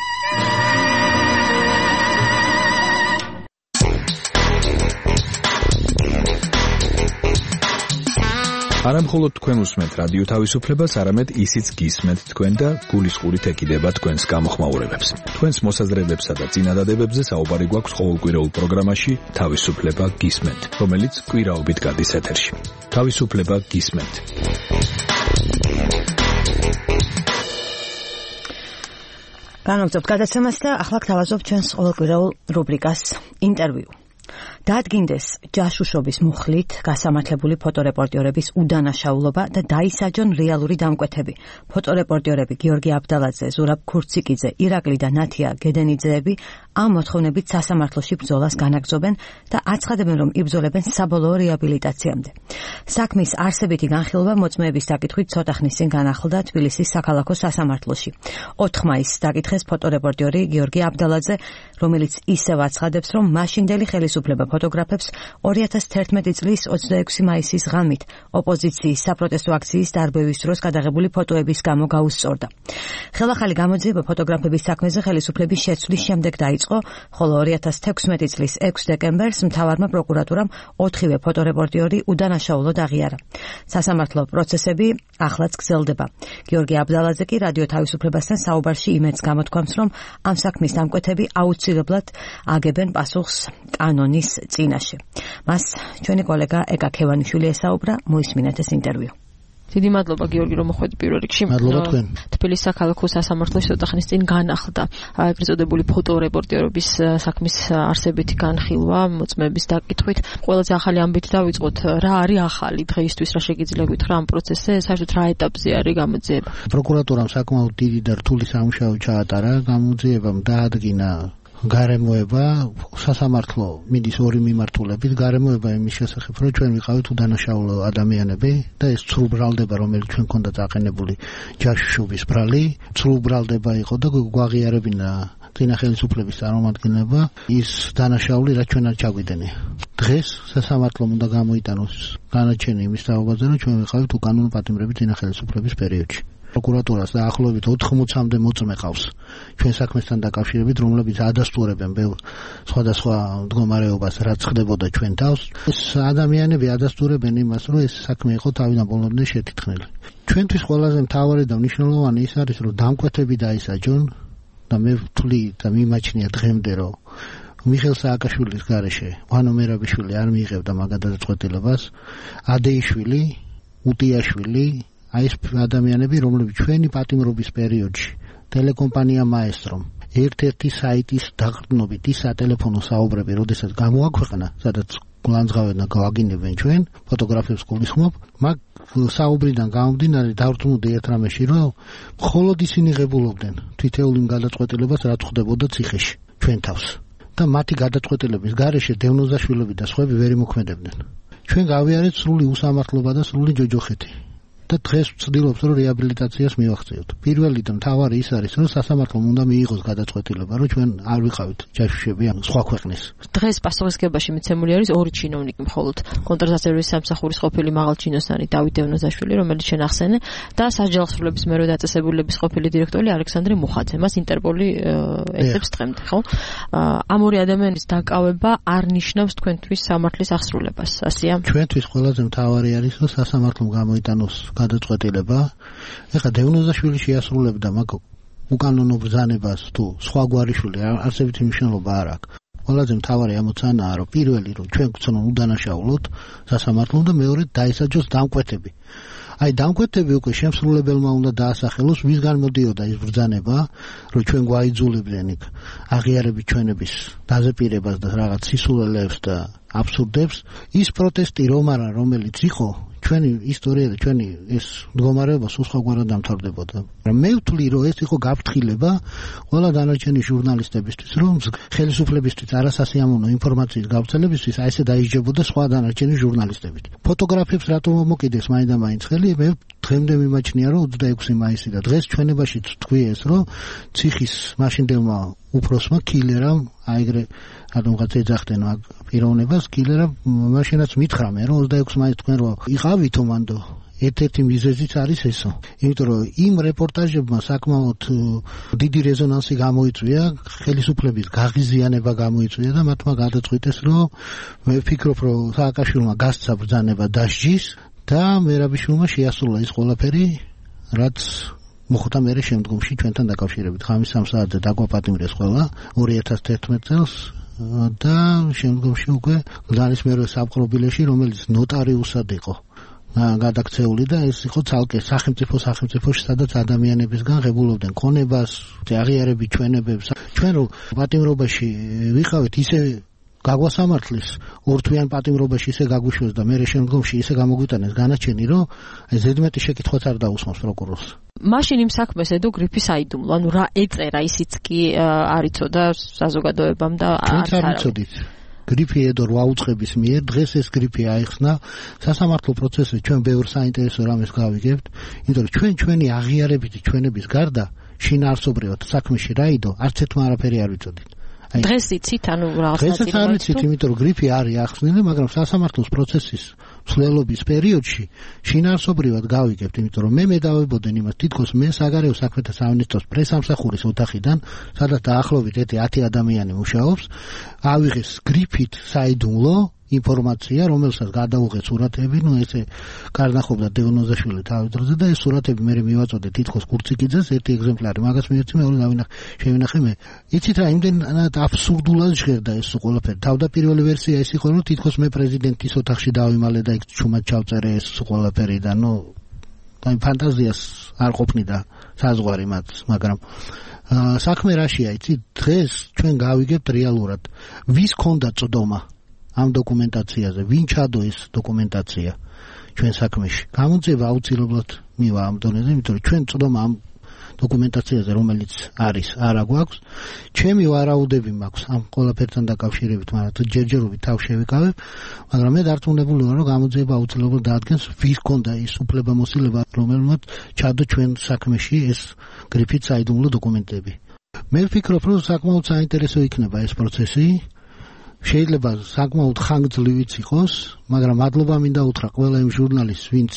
Speaker 19: არა მხოლოდ თქვენ უსმენთ რადიო თავისუფლებას, არამედ ისიც გისმენთ თქვენ და გულისყურით ეკიდება თქვენს გამოხმაურებებს. თქვენს მოსაზრებებსა და წინადადებებზე საუბარი გვაქვს ყოველკვირეულ პროგრამაში თავისუფლება გისმენთ, რომელიც კვირაობით გადის ეთერში. თავისუფლება გისმენთ.
Speaker 3: განვაგრძობთ გადაცემას და ახლა გთავაზობთ ჩვენს ყოველკვირეულ რუბრიკას ინტერვიუ. დაადგინდეს ჯაშუშობის მუხლით გასამართლებული ფოტორეპორტიორების უდანაშაულობა და დაისაჯონ რეალური დამკვეთები. ფოტორეპორტიორები გიორგი აბდალაძე, ზურაბ ქურციკიძე, ირაკლი და ნათია გედენიძეები ამ მოთხოვნებით სასამართლოში ბრძოლას განაგრძობენ და აცხადებენ, რომ იბრძოლებენ საბოლოო რეაბილიტაციამდე. საქმის არსებითი განხილვა მოწმეების საკითხვით ცოტა ხნის წინ განახლდა თბილისის საქალაქო სასამართლოში. ოთხ მაისს დაკითხეს ფოტორეპორტიორი გიორგი აბდალაძე, რომელიც ისევ აცხადებს, რომ მაშინდელი ხელისუფლება ფოტოგრაფებს ორი ათას თერთმეტი წლის ოცდაექვსი მაისის ღამით ოპოზიციის საპროტესტო აქციის დარბევის დროს გადაღებული ფოტოების გამო გაუსწორდა. ხელახალი გამოძიება ფოტოგრაფების საქმეზე ხელისუფლების შეცვლის შემდეგ დაიწყო, ხოლო ორი ათას თექვსმეტი წლის ექვსი დეკემბერს მთავარმა პროკურატურამ ოთხივე ფოტორეპორტიორი უდანაშაულოდ აღიარა. სასამართლო პროცესები ახლაც გრძელდება. გიორგი აბდალაძე კი რადიო თავისუფლებასთან საუბარში იმედს გამოთქვამს, რომ ამ საქმის დამკვეთები აუცილებლად აგებენ პასუხს კანონის წინაშე. მას ჩვენი კოლეგა ეკა ქევანიშვილი ესაუბრა, მოისმინეთ ეს ინტერვიუ.
Speaker 22: დიდი მადლობა გიორგი, რომ მოხვედი პირველ რიგში.
Speaker 6: მადლობა თქვენ.
Speaker 22: თბილისის საქალაქო სასამართლოში ცოტა ხნის წინ განახლდა ეგრეთ წოდებული ფოტორეპორტიორების საქმის არსებითი განხილვა მოწმეების დაკითხვით. ყველაზე ახალი ამბით დავიწყოთ, რა არის ახალი დღეისთვის, რა შეგიძლია გითხრა ამ პროცესზე, საერთოდ რა ეტაპზე არის გამოძიება?
Speaker 6: პროკურატურამ საკმაოდ დიდი და რთული სამუშაო ჩაატარა, გამოძიებამ დაადგინა გარემოება სასამართლო მიდის ორი მიმართულებით გარემოება იმის შესახებ რომ ჩვენ ვიყავით უდანაშაულო ადამიანები და ეს ცრუ ბრალდება რომელიც ჩვენ ქონდა დაყენებული ჯაშუშობის ბრალი ცრუ ბრალდება იყო და გვაღიარებინა წინა ხელისუფლების წარმომადგენლობა ის დანაშაული რაც ჩვენ არ ჩაგვიდენია დღეს სასამართლომ უნდა გამოიტანოს განაჩენი იმის თაობაზე რომ ჩვენ ვიყავით უკანონო პატიმრები წინა ხელისუფლების პერიოდში პროკურატურას დაახლოებით ოთხმოცამდე მოწმე ყავს ჩვენ საქმესთან დაკავშირებით რომლებიც ადასტურებენ ბევრ სხვადასხვა მდგომარეობას რაც ხდებოდა ჩვენ თავს ეს ადამიანები ადასტურებენ იმას რომ ეს საქმე იყო თავიდან ბოლომდე შეთითხნილი ჩვენთვის ყველაზე მთავარი და მნიშვნელოვანი ის არის რომ დამკვეთები დაისაჯონ და მე ვთვლი და მიმაჩნია დღემდე რომ მიხეილ სააკაშვილის გარეშე ვანო მერაბიშვილი არ მიიღებდა მაგ გადაწყვეტილებას ადეიშვილი უტიაშვილი აი ეს ადამიანები რომლებიც ჩვენი პატიმრობის პერიოდში ტელეკომპანია მაესტრომ ერთ-ერთი საიტის დაყრდნობით ის სატელეფონო საუბრები როდესაც გამოაქვეყნა სადაც გულანძღავენ და გავაგინებენ ჩვენ ფოტოგრაფებს გულისხმობ მაგ საუბრიდან გამომდინარე დავრთმუდი ერთ რამეში რომ მხოლოდ ისინი ღებულობდნენ თითოეულ იმ გადაწყვეტილებას რაც ხდებოდა ციხეში ჩვენ თავს და მათი გადაწყვეტილების გარეშე დევნოზაშვილები და სხვები ვერ იმოქმედებდნენ ჩვენ გავიარეთ სრული უსამართლობა და სრული ჯოჯოხეთი და დღეს ვცდილობთ რომ რეაბილიტაციას მივახციოთ. პირველი და მთავარი ის არის რომ სასამართლომ უნდა მიიღოს გადაწყვეტილება რომ ჩვენ არ ვიყავით ჯაშუშები ან სხვა ქვეყნის.
Speaker 22: დღეს პასუხისგებაში მიცემული არის ორი ჩინოვნიკი მხოლოდ კონტრსაცერვის სამსახურის ყოფილი მაღალჩინოსანი დავით დევნოზაშვილი რომელიც შენ ახსენე და სასჯელსრულების მერვე დაწესებულების ყოფილი დირექტორი ალექსანდრე მუხაძე მას ინტერპოლი ეძებს დღემდე ხო? ამ ორი ადამიანის დაკავება არ ნიშნავს თქვენთვის სამართლის აღსრულებას ასეა?
Speaker 6: ჩვენთვის ყველაზე მთავარი არის რომ სასამართლომ გამოიტანოს გადაწყვეტილება. ეხლა დევნოზაშვილი შეასრულებდა მაგ უკანონო ბრძანებას თუ სხვა გვარიშვილი არსებითი მნიშვნელობა არ აქვს. ყველაზე მთავარი ამოცანაა რომ პირველი რომ ჩვენ გვცნო უდანაშაულოთ სასამართლომ და მეორე დაისაჯოს დამკვეთები. აი დამკვეთები უკვე შემსრულებელმა უნდა დაასახელოს ვისგან მოდიოდა ის ბრძანება რომ ჩვენ გვაიძულებდნენ იქ აღიარებით ჩვენების დაზეპირებას და რაღაც სისულელეებს და აბსურდებს ის პროტესტი რომ არა რომელიც იყო ჩვენი ისტორია და ჩვენი ეს მდგომარეობა სულ სხვაგვარად დამთავრდებოდა. მე ვთვლი რომ ეს იყო გაფრთხილება ყველა დანარჩენი ჟურნალისტებისთვის რომ ხელისუფლებისთვის არასასიამოვნო ინფორმაციის გავრცელებისთვის აი ესე დაიჯებოდა სხვა დანარჩენი ჟურნალისტებით. ფოტოგრაფებს რატომ მომოკიდეს მაინდა-მაინც ხელი მე დღემდე მიმაჩნია რომ ოცდაექვსი მაისი და დღეს ჩვენებაში თქვი ეს რომ ციხის მაშინდელმა უფროსმა კილერამ აიგრე ადამიანს ეძახდნენ მაგ პიროვნებას კილერამ მაშინაც მითხრა მე რომ ოცდაექვსი მაისს თქვენ რო იყავითო მანდო ერთ-ერთი მიზეზიც არის ესო იმიტომ რომ იმ რეპორტაჟებმა საკმაოდ დიდი რეზონანსი გამოიწვია ხელისუფლების გაღიზიანება გამოიწვია და მათმა გადაწყვიტეს რომ მე ვფიქრობ რომ სააკაშვილმა გასცა ბრძანება დასჯის და მერაბიშვილმა შეასრულა ის ყველაფერი რაც მოხდა მე შემდგომში ჩვენთან დაკავშირებით ხამის სამ საათზე დაგვაპატიმრეს ყველა ორი ათას თერთმეტ წელს და შემდგომში უკვე გზანის მერვე საპყრობილეში რომელიც ნოტარიუსად იყო გადაქცეული და ეს იყო ცალკე სახელმწიფო სახელმწიფოში სადაც ადამიანებისგან ღებულობდნენ ქონებას აღიარებით ჩვენებებს ჩვენ რომ პატიმრობაში ვიყავით ისე გაგვასამართლის ორთვიან პატიმრობაში ისე გაგვიშვეს და მე შემდგომში ისე გამოგვიტანეს განაჩენი რომ აი ზედმეტი შეკითხვაც არ დაუსმოს პროკურორს
Speaker 22: მაშინ იმ საქმეს ედო გრიფის აიდუმლო ანუ რა ეწერა ისიც კი არ იცოდა საზოგადოებამ და
Speaker 6: არ იცოდით გრიფი ედო რა უწყების მიერ დღეს ეს გრიფი აიხსნა სასამართლო პროცესზე ჩვენ ბევრ საინტერესო რამეს გავიგებთ იმიტომ რომ ჩვენ ჩვენი აღიარებითი ჩვენების გარდა შინაარსობრივად საქმეში რა იდო არც ერთმა არაფერი არ ვიცოდით
Speaker 22: დღეს იცით ანუ რაღაც ნაწილი
Speaker 6: დღესაც არ ვიცით იმიტომ რომ გრიფი არის ახსნილი მაგრამ სასამართლოს პროცესის მსვლელობის პერიოდში შინაარსობრივად გავიგებთ იმიტომ რომ მე მე დავებოდენ იმას თითქოს მე საგარეო საქმეთა სამინისტროს პრესამსახურის ოთახიდან სადაც დაახლოებით ათი ადამიანი მუშაობს ავიღეს გრიფით საიდუმლო ინფორმაცია რომელსაც გადაუღეს სურათები ნუ ესე კარნახობდა დევნოზაშვილი თავის დროზე და ეს სურათები მე მივაწოდე თითქოს კურციკიძეს ერთი ეგზემპლარი მაგას მიეცი მეორე დავინახე შევინახე მე იცით რა იმდენად აბსურდულად ჟღერდა ეს ყველაფერი თავდაპირველი ვერსია ის იყო რომ თითქოს მე პრეზიდენტის ოთახში დავიმალე და იქ ჩუმად ჩავწერე ეს ყველაფერი და ნუ აი ფანტაზიას არ ყოფნიდა საზღვარი მათ მაგრამ საქმე რაშია იცით დღეს ჩვენ გავიგებთ რეალურად ვის ქონდა წდომა ამ დოკუმენტაციაზე ვინ ჩადო ეს დოკუმენტაცია ჩვენ საქმეში გამოძება აუცილებლად მივა ამ დონეზე იმიტომ რომ ჩვენ წდომა ამ დოკუმენტაციაზე, რომელიც არის, არა გვაქვს. ჩემი ვარაუდები მაქვს ამ ყველაფერთან დაკავშირებით, მაგრამ ჯერჯერობით თავ შევიკავებ, მაგრამ მე დარწმუნებული ვარ, რომ გამოძიება აუცილებლად დაადგენს, ვის ჰქონდა ის უფლებამოსილება, რომელმაც ჩადო ჩვენ საქმეში ეს გრიფით საიდუმლო დოკუმენტები. მე ვფიქრობ, რომ საკმაოდ საინტერესო იქნება ეს პროცესი. შეიძლება საკმაოდ ხანგრძლივიც იყოს, მაგრამ მადლობა მინდა უთხრა ყველა იმ ჟურნალისტს, ვინც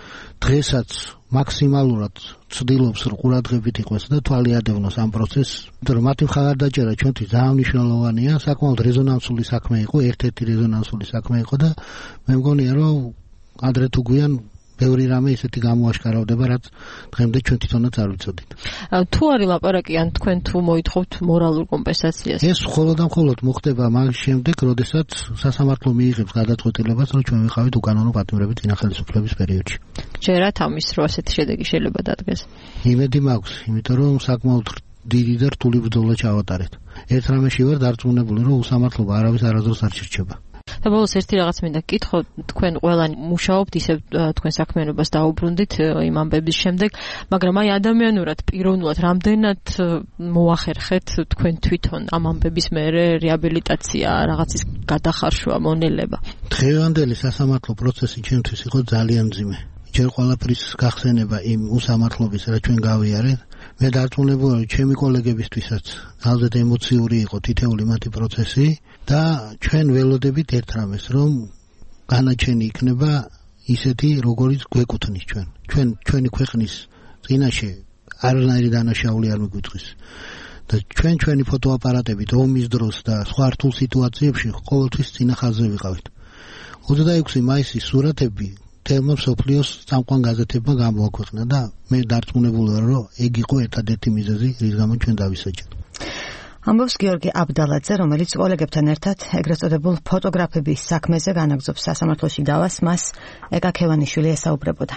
Speaker 6: დღესაც მაქსიმალურად ცდილობს, რომ ყურადღებით იყოს და თვალი ადევნოს ამ პროცესს. იმიტომ რომ მათი მხარდაჭერა ჩვენთვის ძალიან მნიშვნელოვანია, საკმაოდ რეზონანსული საქმე იყო, ერთ-ერთი რეზონანსული საქმე იყო და მე მგონია, რომ ადრე თუ გვიან ბევრი რამე ისეთი გამოაშკარავდება, რაც დღემდე ჩვენ თვითონაც არ ვიცოდით.
Speaker 22: თუ არის ლაპარაკიან თქვენ თუ მოითხოვთ მორალურ კომპენსაციას?
Speaker 6: ეს მხოლოდ და მხოლოდ მოხდება მაგ შემდეგ, როდესაც სასამართლო მიიღებს გადაწყვეტილებას, რომ ჩვენ ვიყავით უკანონო პატიმრებით წინა ხელისუფლების პერიოდში.
Speaker 22: ჯერათ ამის რო ასეთი შედეგი შეიძლება დადგეს?
Speaker 6: იმედი მაქვს, იმიტომ რომ საკმაოდ დიდი და რთული ბრძოლა ჩავატარეთ. ერთ რამეში ვარ დარწმუნებული, რომ უსამართლობა არავის არასდროს არ შერჩება.
Speaker 22: და ბოლოს ერთი რაღაც მინდა გკითხო, თქვენ ყველანი მუშაობთ, ისევ თქვენ საქმიანობას დაუბრუნდით იმ ამბების შემდეგ, მაგრამ აი ადამიანურად, პიროვნულად, რამდენად მოახერხეთ თქვენ თვითონ ამ ამბების მერე რეაბილიტაცია, რაღაცის გადახარშვა, მონელება?
Speaker 6: დღევანდელი სასამართლო პროცესი ჩვენთვის იყო ძალიან მძიმე. ჯერ ყველაფრის გახსენება იმ უსამართლობის, რაც ჩვენ გავიარეთ, მე დარწმუნებული ვარ, ჩემი კოლეგებისთვისაც ძალზედ ემოციური იყო თითეული მათი პროცესი და ჩვენ ველოდებით ერთ რამეს, რომ განაჩენი იქნება ისეთი, როგორიც გვეკუთვნის ჩვენ. ჩვენ ჩვენი ქვეყნის წინაშე არანაირი დანაშაული არ მიგვიწვის. და ჩვენ ჩვენი ფოტოაპარატებით ომის დროს და სხვა რთულ სიტუაციებში ყოველთვის წინა ხაზზე ვიყავით. ოცდაექვსი მაისის სურათები თემო სოფლიოს წამყვან გაზეთებმა გამოაქვეყნა და მე დარწმუნებული ვარ, რომ ეგ იყო ერთადერთი მიზეზი, რის გამო ჩვენ დავისაჯეთ.
Speaker 3: ამბობს გიორგი აბდალაძე, რომელიც კოლეგებთან ერთად ეგრეთ წოდებულ ფოტოგრაფების საქმეზე განაგრძობს სასამართლოში დავას, მას ეკა ქევანიშვილი ესაუბრებოდა.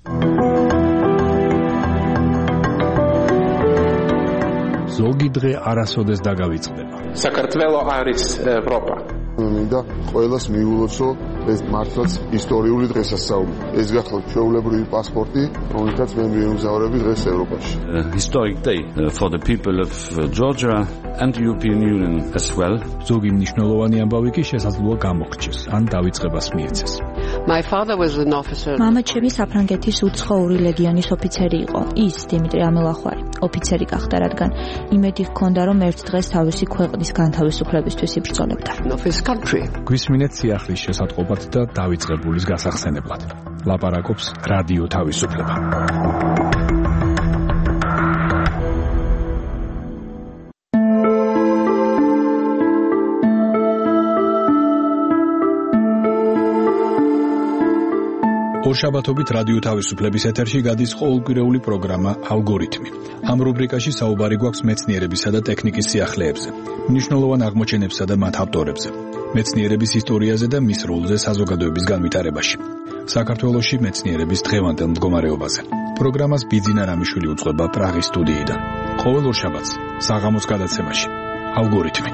Speaker 19: ზოგი დღე არასოდეს დაგავიწყდება.
Speaker 4: საქართველო არის ევროპა.
Speaker 9: მინდა ყველას მიულოცო ეს მართლაც ისტორიული დღესასწაული. ეს გახლავთ ჩვეულებრივი პასპორტი, რომელსაც მე მიემგზავრები დღეს ევროპაში.
Speaker 23: Historic day for the people of Georgia and the European Union as well.
Speaker 19: ზოგი მნიშვნელოვანი ამბავი კი შესაძლოა გამოგრჩეს, ან დავიწყებას მიეცეს.
Speaker 24: My father was an officer.
Speaker 25: მამა ჩემი საფრანგეთის უცხოური ლეგიონის ოფიცერი იყო. ის დიმიტრი ამელახვარი, ოფიცერი გახდა, რადგან იმედი ჰქონდა, რომ ერთ დღეს თავისი ქვეყნის განთავისუფლებისთვის იბრძოლებდა.
Speaker 19: გვისმინეთ სიახლის შესატყობად და დავიწყებულის გასახსენებლად. ლაპარაკობს რადიო თავისუფლება. ორშაბათობით რადიო თავისუფლების ეთერში გადის ყოველკვირეული პროგრამა ალგორითმი. ამ რუბრიკაში საუბარი გვაქვს მეცნიერებისა და ტექნიკის სიახლეებზე, მნიშვნელოვან აღმოჩენებსა და მათ ავტორებზე, მეცნიერების ისტორიაზე და მის როლზე საზოგადოების განვითარებაში. საქართველოში მეცნიერების დღევანდელ მდგომარეობაზე. პროგრამას ბიძინა რამიშვილი უძღვება პრაღის სტუდიიდან. ყოველ ორშაბათს საღამოს გადაცემაში ალგორითმი.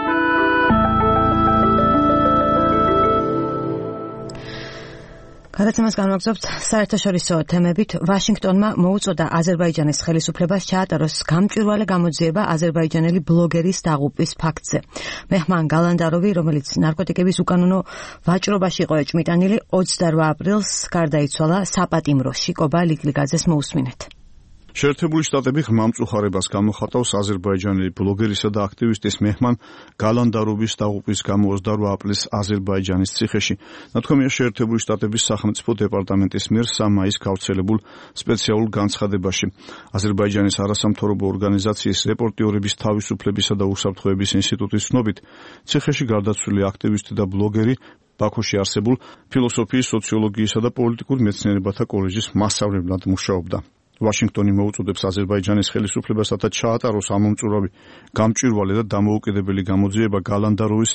Speaker 3: გადაცემას განვაგრძობთ საერთაშორისო თემებით. ვაშინგტონმა მოუწოდა აზერბაიჯანის ხელისუფლებას ჩაატაროს გამჭვირვალე გამოძიება აზერბაიჯანელი ბლოგერის დაღუპვის ფაქტზე. მეჰმან გალანდაროვი, რომელიც ნარკოტიკების უკანონო ვაჭრობაში იყო ეჭმიტანილი, ოცდაორ აპრილს გარდაიცვალა საპატიმროში. კობა ლიკლიგაძეს მოусმინეთ.
Speaker 2: შეერთებული შტატები ღმამწუხარებას გამოხატავს აზერბაიჯანელი ბლოგერისა და აქტივისტის მეჰმან გალანდაროვის დაღუპვის გამო ოცდაორ აპრილს აზერბაიჯანის ციხეში. ნათქვამია შეერთებული შტატების სახელმწიფო დეპარტამენტის მიერ სამი მაისს გავრცელებულ სპეციალურ განცხადებაში. აზერბაიჯანის არასამთავრობო ორგანიზაციის რეპორტიორების თავისუფლებისა და უსაფრთხოების ინსტიტუტის ცნობით, ციხეში გარდაცვლილი აქტივისტი და ბლოგერი ბაქოში არსებულ ფილოსოფიის, სოციოლოგიისა და პოლიტიკურ მეცნიერებათა კოლეჯის მასწავლებლად მუშაობდა. ვაშინგტონი მოუწოდებს აზერბაიჯანის ხელისუფლებასაც ჩაატაროს ამომწურავი, გამჭვირვალე და დამოუკიდებელი გამოძიება გალანდაროვის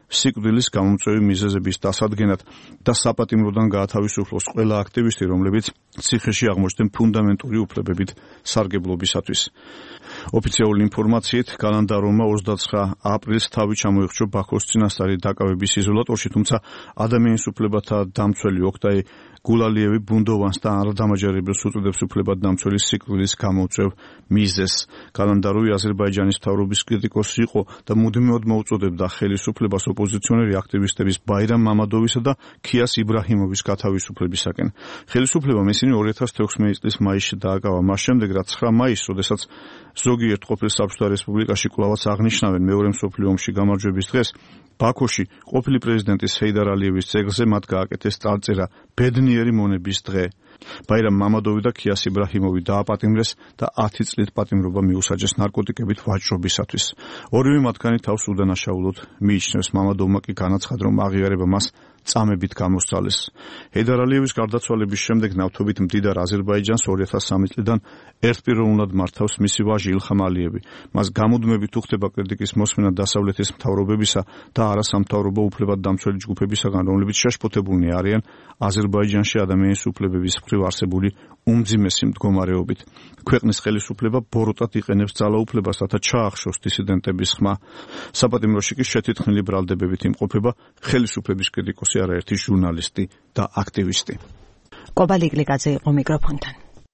Speaker 2: სიკვდილის გამომწვევი მიზეზების დასადგენად და საპატიმროდან გაათავისუფლოს ყველა აქტივისტი, რომლებიც ციხეში აღმოჩნდნენ ფუნდამენტური უფლებებით სარგებლობისათვის. ოფიციალური ინფორმაციით, კალანდაროვმა ოცდაცხრა აპრილს თავი ჩამოიხრჩო ბაქოს წინასწარი დაკავების იზოლატორში, თუმცა ადამიანის უფლებათა დამცველი ოქტაი გულალიევი ბუნდოვანს და არადამაჯერებელს უწოდებს უფლებად დამცველი სიკვდილის გამომწვევ მიზეზს. კალანდაროვი აზერბაიჯანის მთავრობის კრიტიკოსი იყო და მუდმივად მოუწოდებდა ხელისუფლებას ოპოზიციონერი აქტივისტების ბაირამ მამადოვისა და ქიას იბრაჰიმოვის გათავისუფლებისაკენ. ხელისუფლებამ ისინი ორი ათას თექვსმეტი წლის მაისში დააკავა, მას შემდეგ რაც ცხრა მაისს, როდესაც ზოგიერთ ყოფილ საბჭოთა რესპუბლიკაში კვლავაც აღნიშნავენ მეორე მსოფლიო ომში გამარჯვების დღეს, ბაქოში ყოფილი პრეზიდენტის ჰეიდარ ალიევის ძეგლზე მათ გააკეთეს წარწერა „ბედნიერი მონების დღე“. ბაირამ მამადოვი და ქიას იბრაჰიმოვი დააპატიმრეს და ათი წლით პატიმრობა მიუსაჯეს ნარკოტიკებით ვაჭრობისათვის. ორივე მათგანი თავს უდანაშაულოდ მიიჩნევს. მამადოვმა კი განაცხადა, რომ აღიარება მას წამებით გამოსცალეს. ჰეიდარ ალიევის გარდაცვალების შემდეგ ნავთობით მდიდარ აზერბაიჯანს ორი ათას სამი წლიდან ერთპიროვნულად მართავს მისი ვაჟი ილხამ ალიევი. მას გამუდმებით უხდება კრიტიკის მოსმენა დასავლეთის მთავრობებისა და არასამთავრობო უფლებად დამცველი ჯგუფებისაგან, რომლებიც შეშფოთებულნი არიან აზერბაიჯანში ადამიანის უფლებების მხრივ არსებული უმძიმესი მდგომარეობით. ქვეყნის ხელისუფლება ბოროტად იყენებს ძალაუფლებას, რათა ჩაახშოს დისიდენტების ხმა. საპატიმროში კი შეთითხმილი ბრალდებებით იმყოფება ხელისუფლების კრიტიკოსი, არაერთი ჟურნალისტი და აქტივისტი.
Speaker 3: კობა ლიკლიკაძე იყო მიკროფონთან.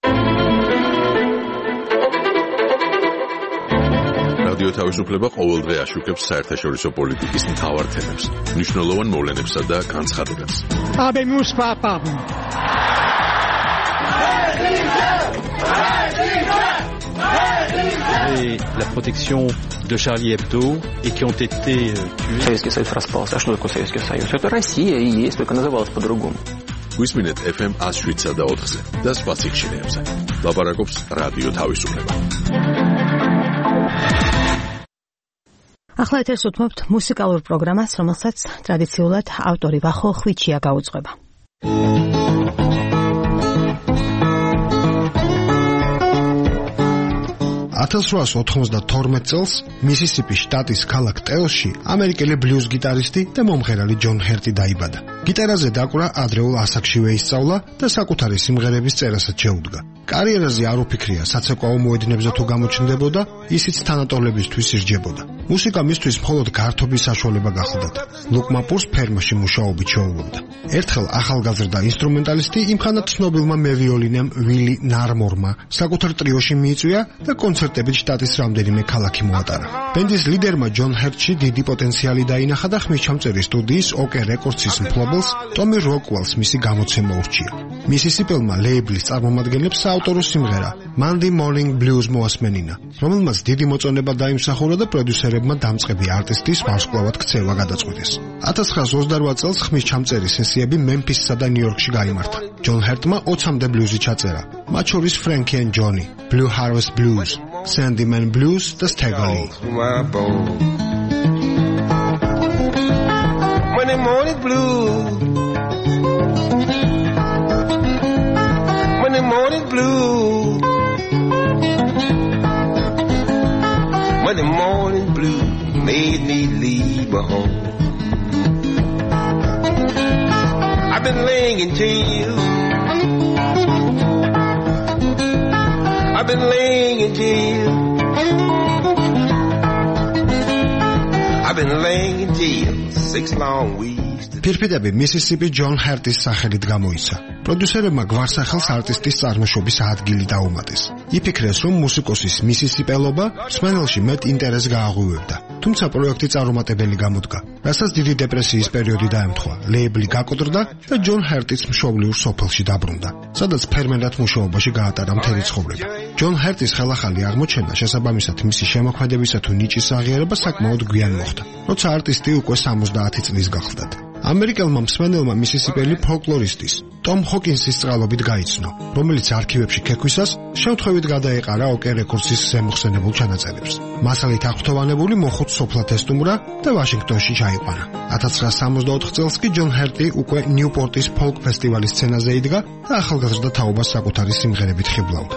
Speaker 1: რადიო თავისუფლება ყოველდღე აშუქებს საერთაშორისო პოლიტიკის მთავარ თემებს, მნიშვნელოვან მოვლენებსა და განცხადებებს.
Speaker 7: Habemus papam.
Speaker 10: Et la protection de Charlie Hebdo et qui ont été tués.
Speaker 11: Советский Союз распался. А что такое Советский Союз? Это Россия и есть, только называлась по-другому.
Speaker 1: Висминет эф эм one oh seven და ოთხზე და სხვა სიგნალებზე. ლაპარაკობს რადიო თავისუფლება.
Speaker 3: ახლა ეთერს უთმობთ მუსიკალურ პროგრამას, რომელსაც ტრადიციულად ავტორი ვახო ხვიჩია გაუძღვება.
Speaker 12: ათას რვაას ოთხმოცდათორმეტ წელს მისისიპის შტატის ქალაქ ტელსში ამერიკელი ბლუზ გიტარისტი და მომღერალი ჯონ ჰერტი დაიბადა. გიტარაზე დაკვრა ადრეულ ასაკშივე ისწავლა და საკუთარი სიმღერების წერასაც შეუდგა. კარიერაზე არ უფიქრია, საცეკვაო მოედნებზე თუ გამოჩნდებოდა, ისიც თანატოლებისთვის ირჯებოდა. მუსიკა მისთვის მხოლოდ გართობის საშუალება გახლდათ. ლუკ მაპურს ფერმაში მუშაობით შეუვლებდა. ერთხელ ახალგაზრდა ინსტრუმენტალისტი იმხანად ცნობილმა მევიოლინემ ვილი ნარმორმა საკუთარ ტრიოში მიიწვია და კონცერტებით შტატის რამდენიმე ქალაქი მოატარა. ბენდის ლიდერმა ჯონ ჰერტში დიდი პოტენციალი დაინახა და ხმისჩამწერი სტუდიის ოკ რეკორდსის მფლობელს ტომი როკველს მისი გამოცემა ურჩია. მისისიპელმა ლეიბლის წარმომადგენლებს საავტორო სიმღერა Monday Morning Blues მოასმენინა, რომელმაც დიდი მოწონება დაიმსახურა და პროდიუსერებმა დამწყები არტისტის ვარსკვლავად ქცევა გადაწყვიტეს. ათას ცხრაას ოცდარვა წელს ხმისჩამწერი სესიები მემფისსა და ნიუ-იორკში გაიმართა. ჯონ ჰერტმა ოცამდე ბლუზი ჩაწერა, მათ შორის Frankie and Johnny, Blue Harvest Blues, Sandyman Blues და Staggerly.
Speaker 14: Monday morning blues, Monday morning blues, Monday morning blues made me leave my home. I've been laying in jail, I've been laying in jail, I've been laying in jail six long weeks.
Speaker 12: ფირფიტები მისისიპი ჯონ ჰერტის სახელით გამოიცა. პროდიუსერებმა გვარსახელს არტისტის წარმოშობის ადგილი დაუმატეს. იფიქრეს, რომ მუსიკოსის მისისიპელობა მსმენელში მეტ ინტერესს გააღვივებდა. თუმცა პროექტი წარუმატებელი გამოდგა, რასაც დიდი დეპრესიის პერიოდი დაემთხვა. ლეიბლი გაკოტრდა და ჯონ ჰერტიც მშობლიურ სოფელში დაბრუნდა, სადაც ფერმერად მუშაობაში გაატარა მთელი ცხოვრება. ჯონ ჰერტის ხელახალი აღმოჩენა შესაბამისად მისი შემოქმედებისა თუ ნიჭის აღიარება საკმაოდ გვიან მოხდა, როცა არტისტი უკვე სამოცდაათი წლის გახლდათ. ამერიკელმა მსმენელმა მისისიპელი ფოლკლორისტის ტომ ჰოკინსის წყალობით გაიცნო, რომელიც არქივებში ქექვისას შემთხვევით გადაეყარა ოკ რეკორდსის ზემოხსენებულ ჩანაწერებს. მასალით აღფრთოვანებული მოხუც სოფლად ესტუმრა და ვაშინგტონში ჩაიყვანა. ათას ცხრაას სამოცდაოთხ წელს კი ჯონ ჰერტი უკვე ნიუპორტის ფოლკ ფესტივალის სცენაზე იდგა და ახალგაზრდა თაობას საკუთარი სიმღერებით ხიბლავდა.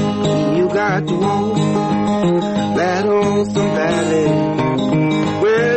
Speaker 12: You got to walk that lonesome valley where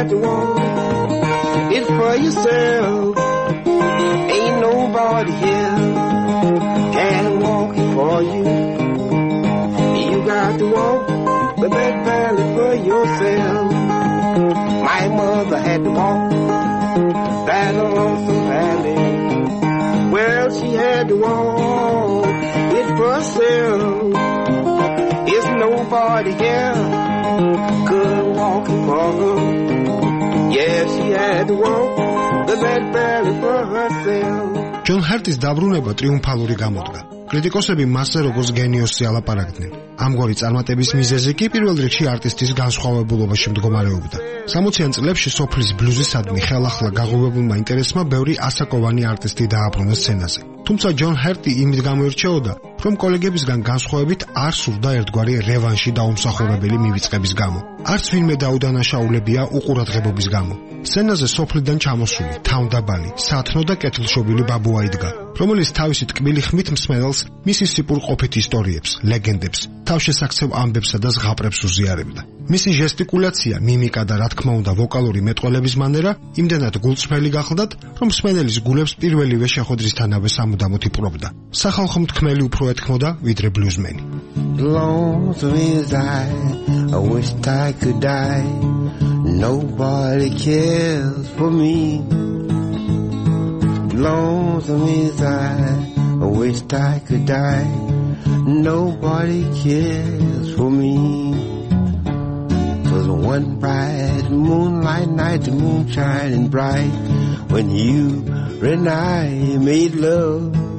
Speaker 14: got to want it for yourself. Ain't nobody here can walk it for you. You got to walk the back valley for yourself. My mother had to walk that lonesome valley. Well, she had to walk it for herself. There's nobody here could walk it for her. Yeah, she had to walk the back valley for herself.
Speaker 12: ჯონ ჰერტის დაბრუნება ტრიუმფალური გამოდგა. კრიტიკოსები მასზე როგორც გენიოსზე ალაპარაკდნენ. ამგვარი წარმატების მიზეზი კი პირველ რიგში არტისტის განსხვავებულობაში მდგომარეობდა. სამოციან წლებში სოფლის ბლუზისადმი ხელახლა გაღვივებულმა ინტერესმა ბევრი ასაკოვანი არტისტი დააბრუნა სცენაზე. თუმცა ჯონ ჰერტი იმით გამოირჩეოდა, რომ კოლეგებისგან განსხვავებით არ სურდა ერთგვარი რევანში დაუმსახურებელი მივიწყების გამო. არც ვინმე დაუდანაშაულებია უყურადღებობის გამო. სცენაზე სოფლიდან ჩამოსული, თავდაბალი, სათნო და კეთილშობილი ბაბუა იდგა, რომელიც თავისი ტკბილი ხმით მსმენელს მისი სიპურყოფით ისტორიებს, ლეგენდებს, თავშესაქცევ ამბებსა და ზღაპრებს უზიარებდა. მისი ჟესტიკულაცია, მიმიკა და რა თქმა უნდა ვოკალური მეტყველების მანერა იმდენად გულწრფელი გახლდათ, რომ მსმენელის გულებს პირველივე შეხვედრისთანავე სამუდამოდ იპყრობდა. სახალხო მთქმელი უფრო ეთქმოდა, ვიდრე ბლუზმენი.
Speaker 14: Lonesome as I, I wish I could die. Nobody cares for me. Lonesome as I, I wish I could die. Nobody cares for me. 'Twas one bright moonlight night, the moon shining bright, when you and I made love.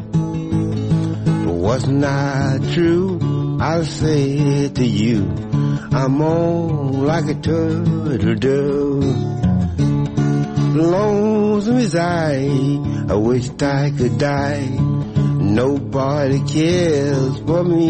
Speaker 14: Wasn't I true? I'll say to you, I'm on like a turtle dove. Lonesome as I, I wish I could die. Nobody cares for me.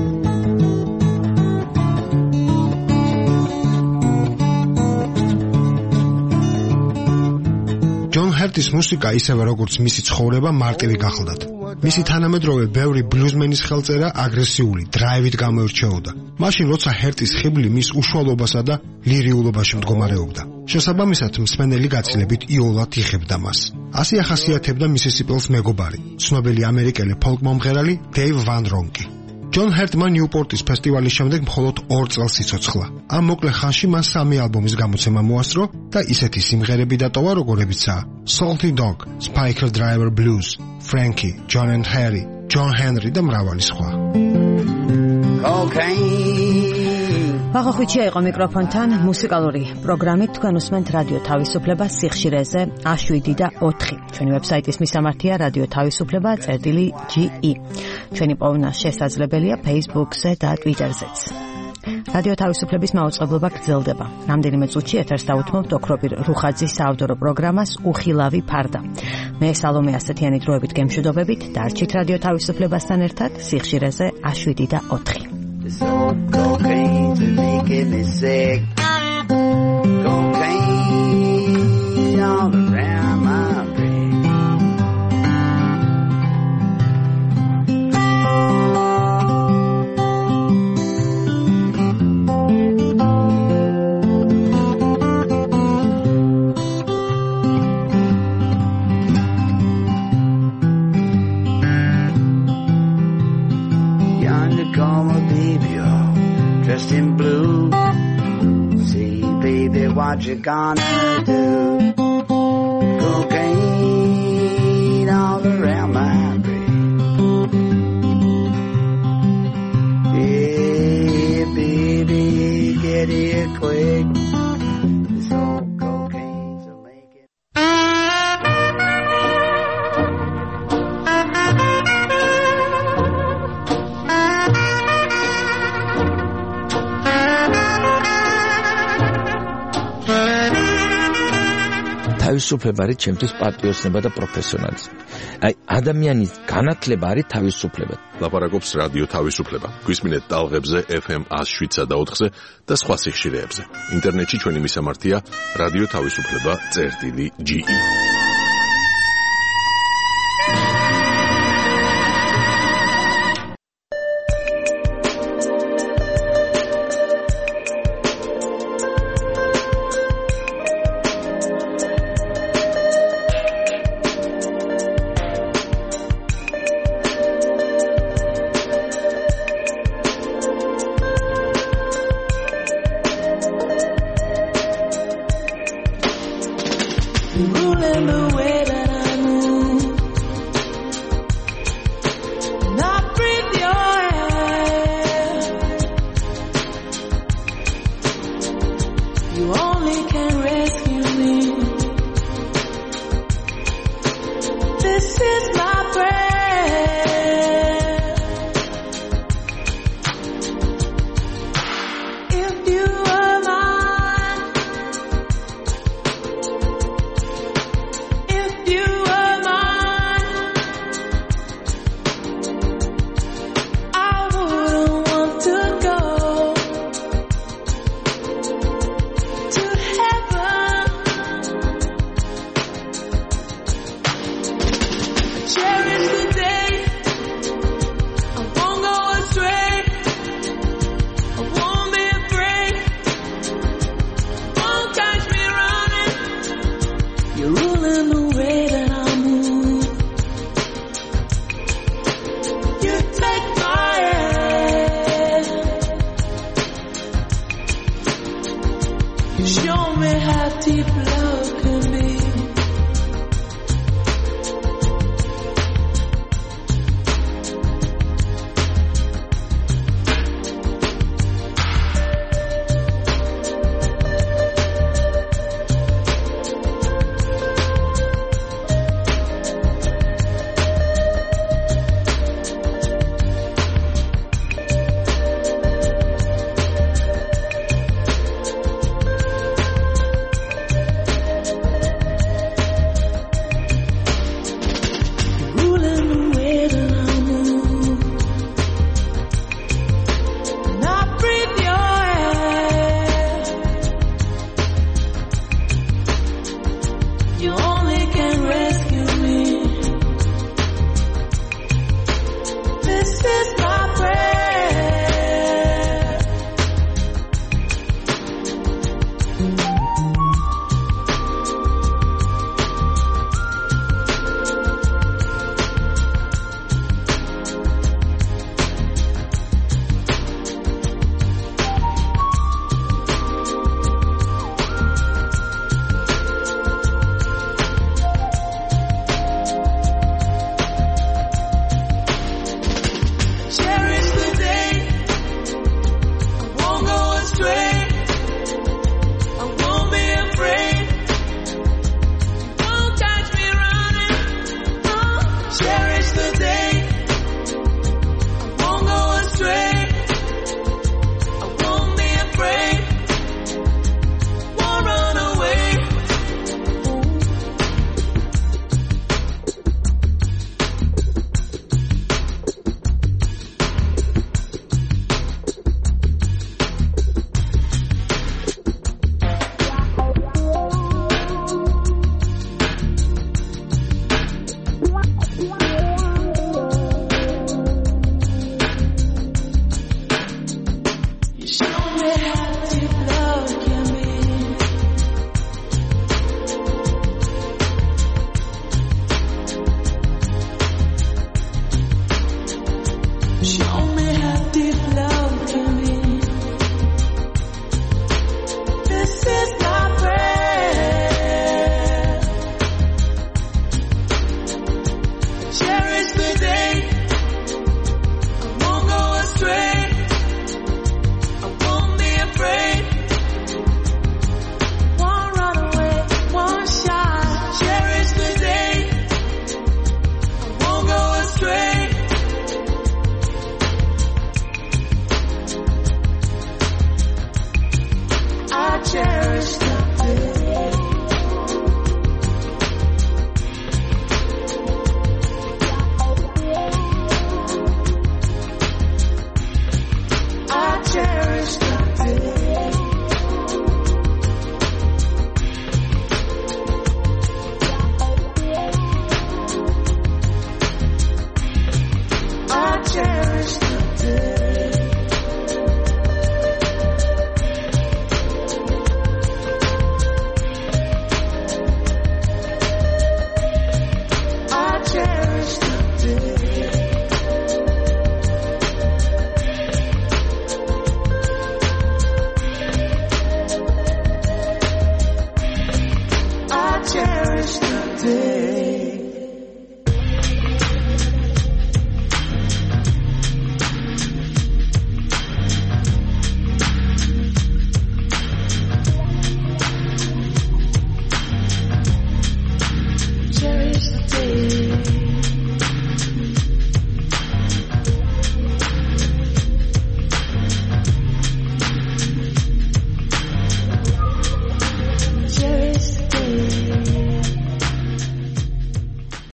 Speaker 12: ჯონ ჰერტის მუსიკა ისევე როგორც მისი ცხოვრება მარტივი გახლდათ. მისი თანამედროვე ბევრი ბლუზმენის ხელწერა აგრესიული, დრაივით გამოირჩეოდა. მაშინ როცა ჰერტის ხიბლი მის უშუალობასა და ლირიულობაში მდგომარეობდა. შესაბამისად მსმენელი გაცილებით იოლად იხებდა მას. ასე ახასიათებდა მისისიპელს მეგობარი, ცნობილი ამერიკელი ფოლკ მომღერალი დეივ ვან რონკი. ჯონ ჰერტმა ნიუპორტის ფესტივალის შემდეგ მხოლოდ ორ წელს იცოცხლა. ამ მოკლე ხანში მან სამი ალბომის გამოცემა მოასწრო და ისეთი სიმღერები დატოვა, როგორებიცაა Salty Dog, Spiker Driver Blues, Frankie, John and Harry, John Henry და მრავალი სხვა.
Speaker 3: ვაღახვიჩია იყო მიკროფონთან მუსიკალური პროგრამით თქვენ უსმენთ რადიო თავისუფლება სიხშირეზე შვიდი და ოთხი. ჩვენი ვებსაიტის მისამართია რადიო თავისუფლება წერტილი ჯი ი. ჩვენი პოვნა შესაძლებელია Facebook-ზე და Twitter-ზეც. რადიო თავისუფლების მაუწყებლობა გრძელდება. რამდენიმე წუთში ეთერს დავუთმობთ ოქროპირ რუხაძის საავტორო პროგრამას უხილავი ფარდა. მე სალომე ასეთიანი დროებით გემშვიდობებით, დარჩით რადიო თავისუფლებასთან ერთად სიხშირეზე შვიდი და ოთხი.
Speaker 13: It's all cocaine to making me sick. Cocaine all around my brain. Yonder come a baby all dressed in blue. See, baby, what you gonna do? Cocaine all around my brain. Yeah, baby, get here quick. It's all cocaine, so make it.
Speaker 15: თავისუფლება არის ჩემთვის პატრიოტიზმი და პროფესიონალიზმი. აი ადამიანის განათლება არის თავისუფლება.
Speaker 1: ლაპარაკობს რადიო თავისუფლება. გვისმინეთ ტალღებზე ეფ ემ one oh seven და four და სხვა სიხშირეებზე. ინტერნეტში ჩვენი მისამართია რადიო თავისუფლება წერტილი ჯი ი.
Speaker 5: Cherry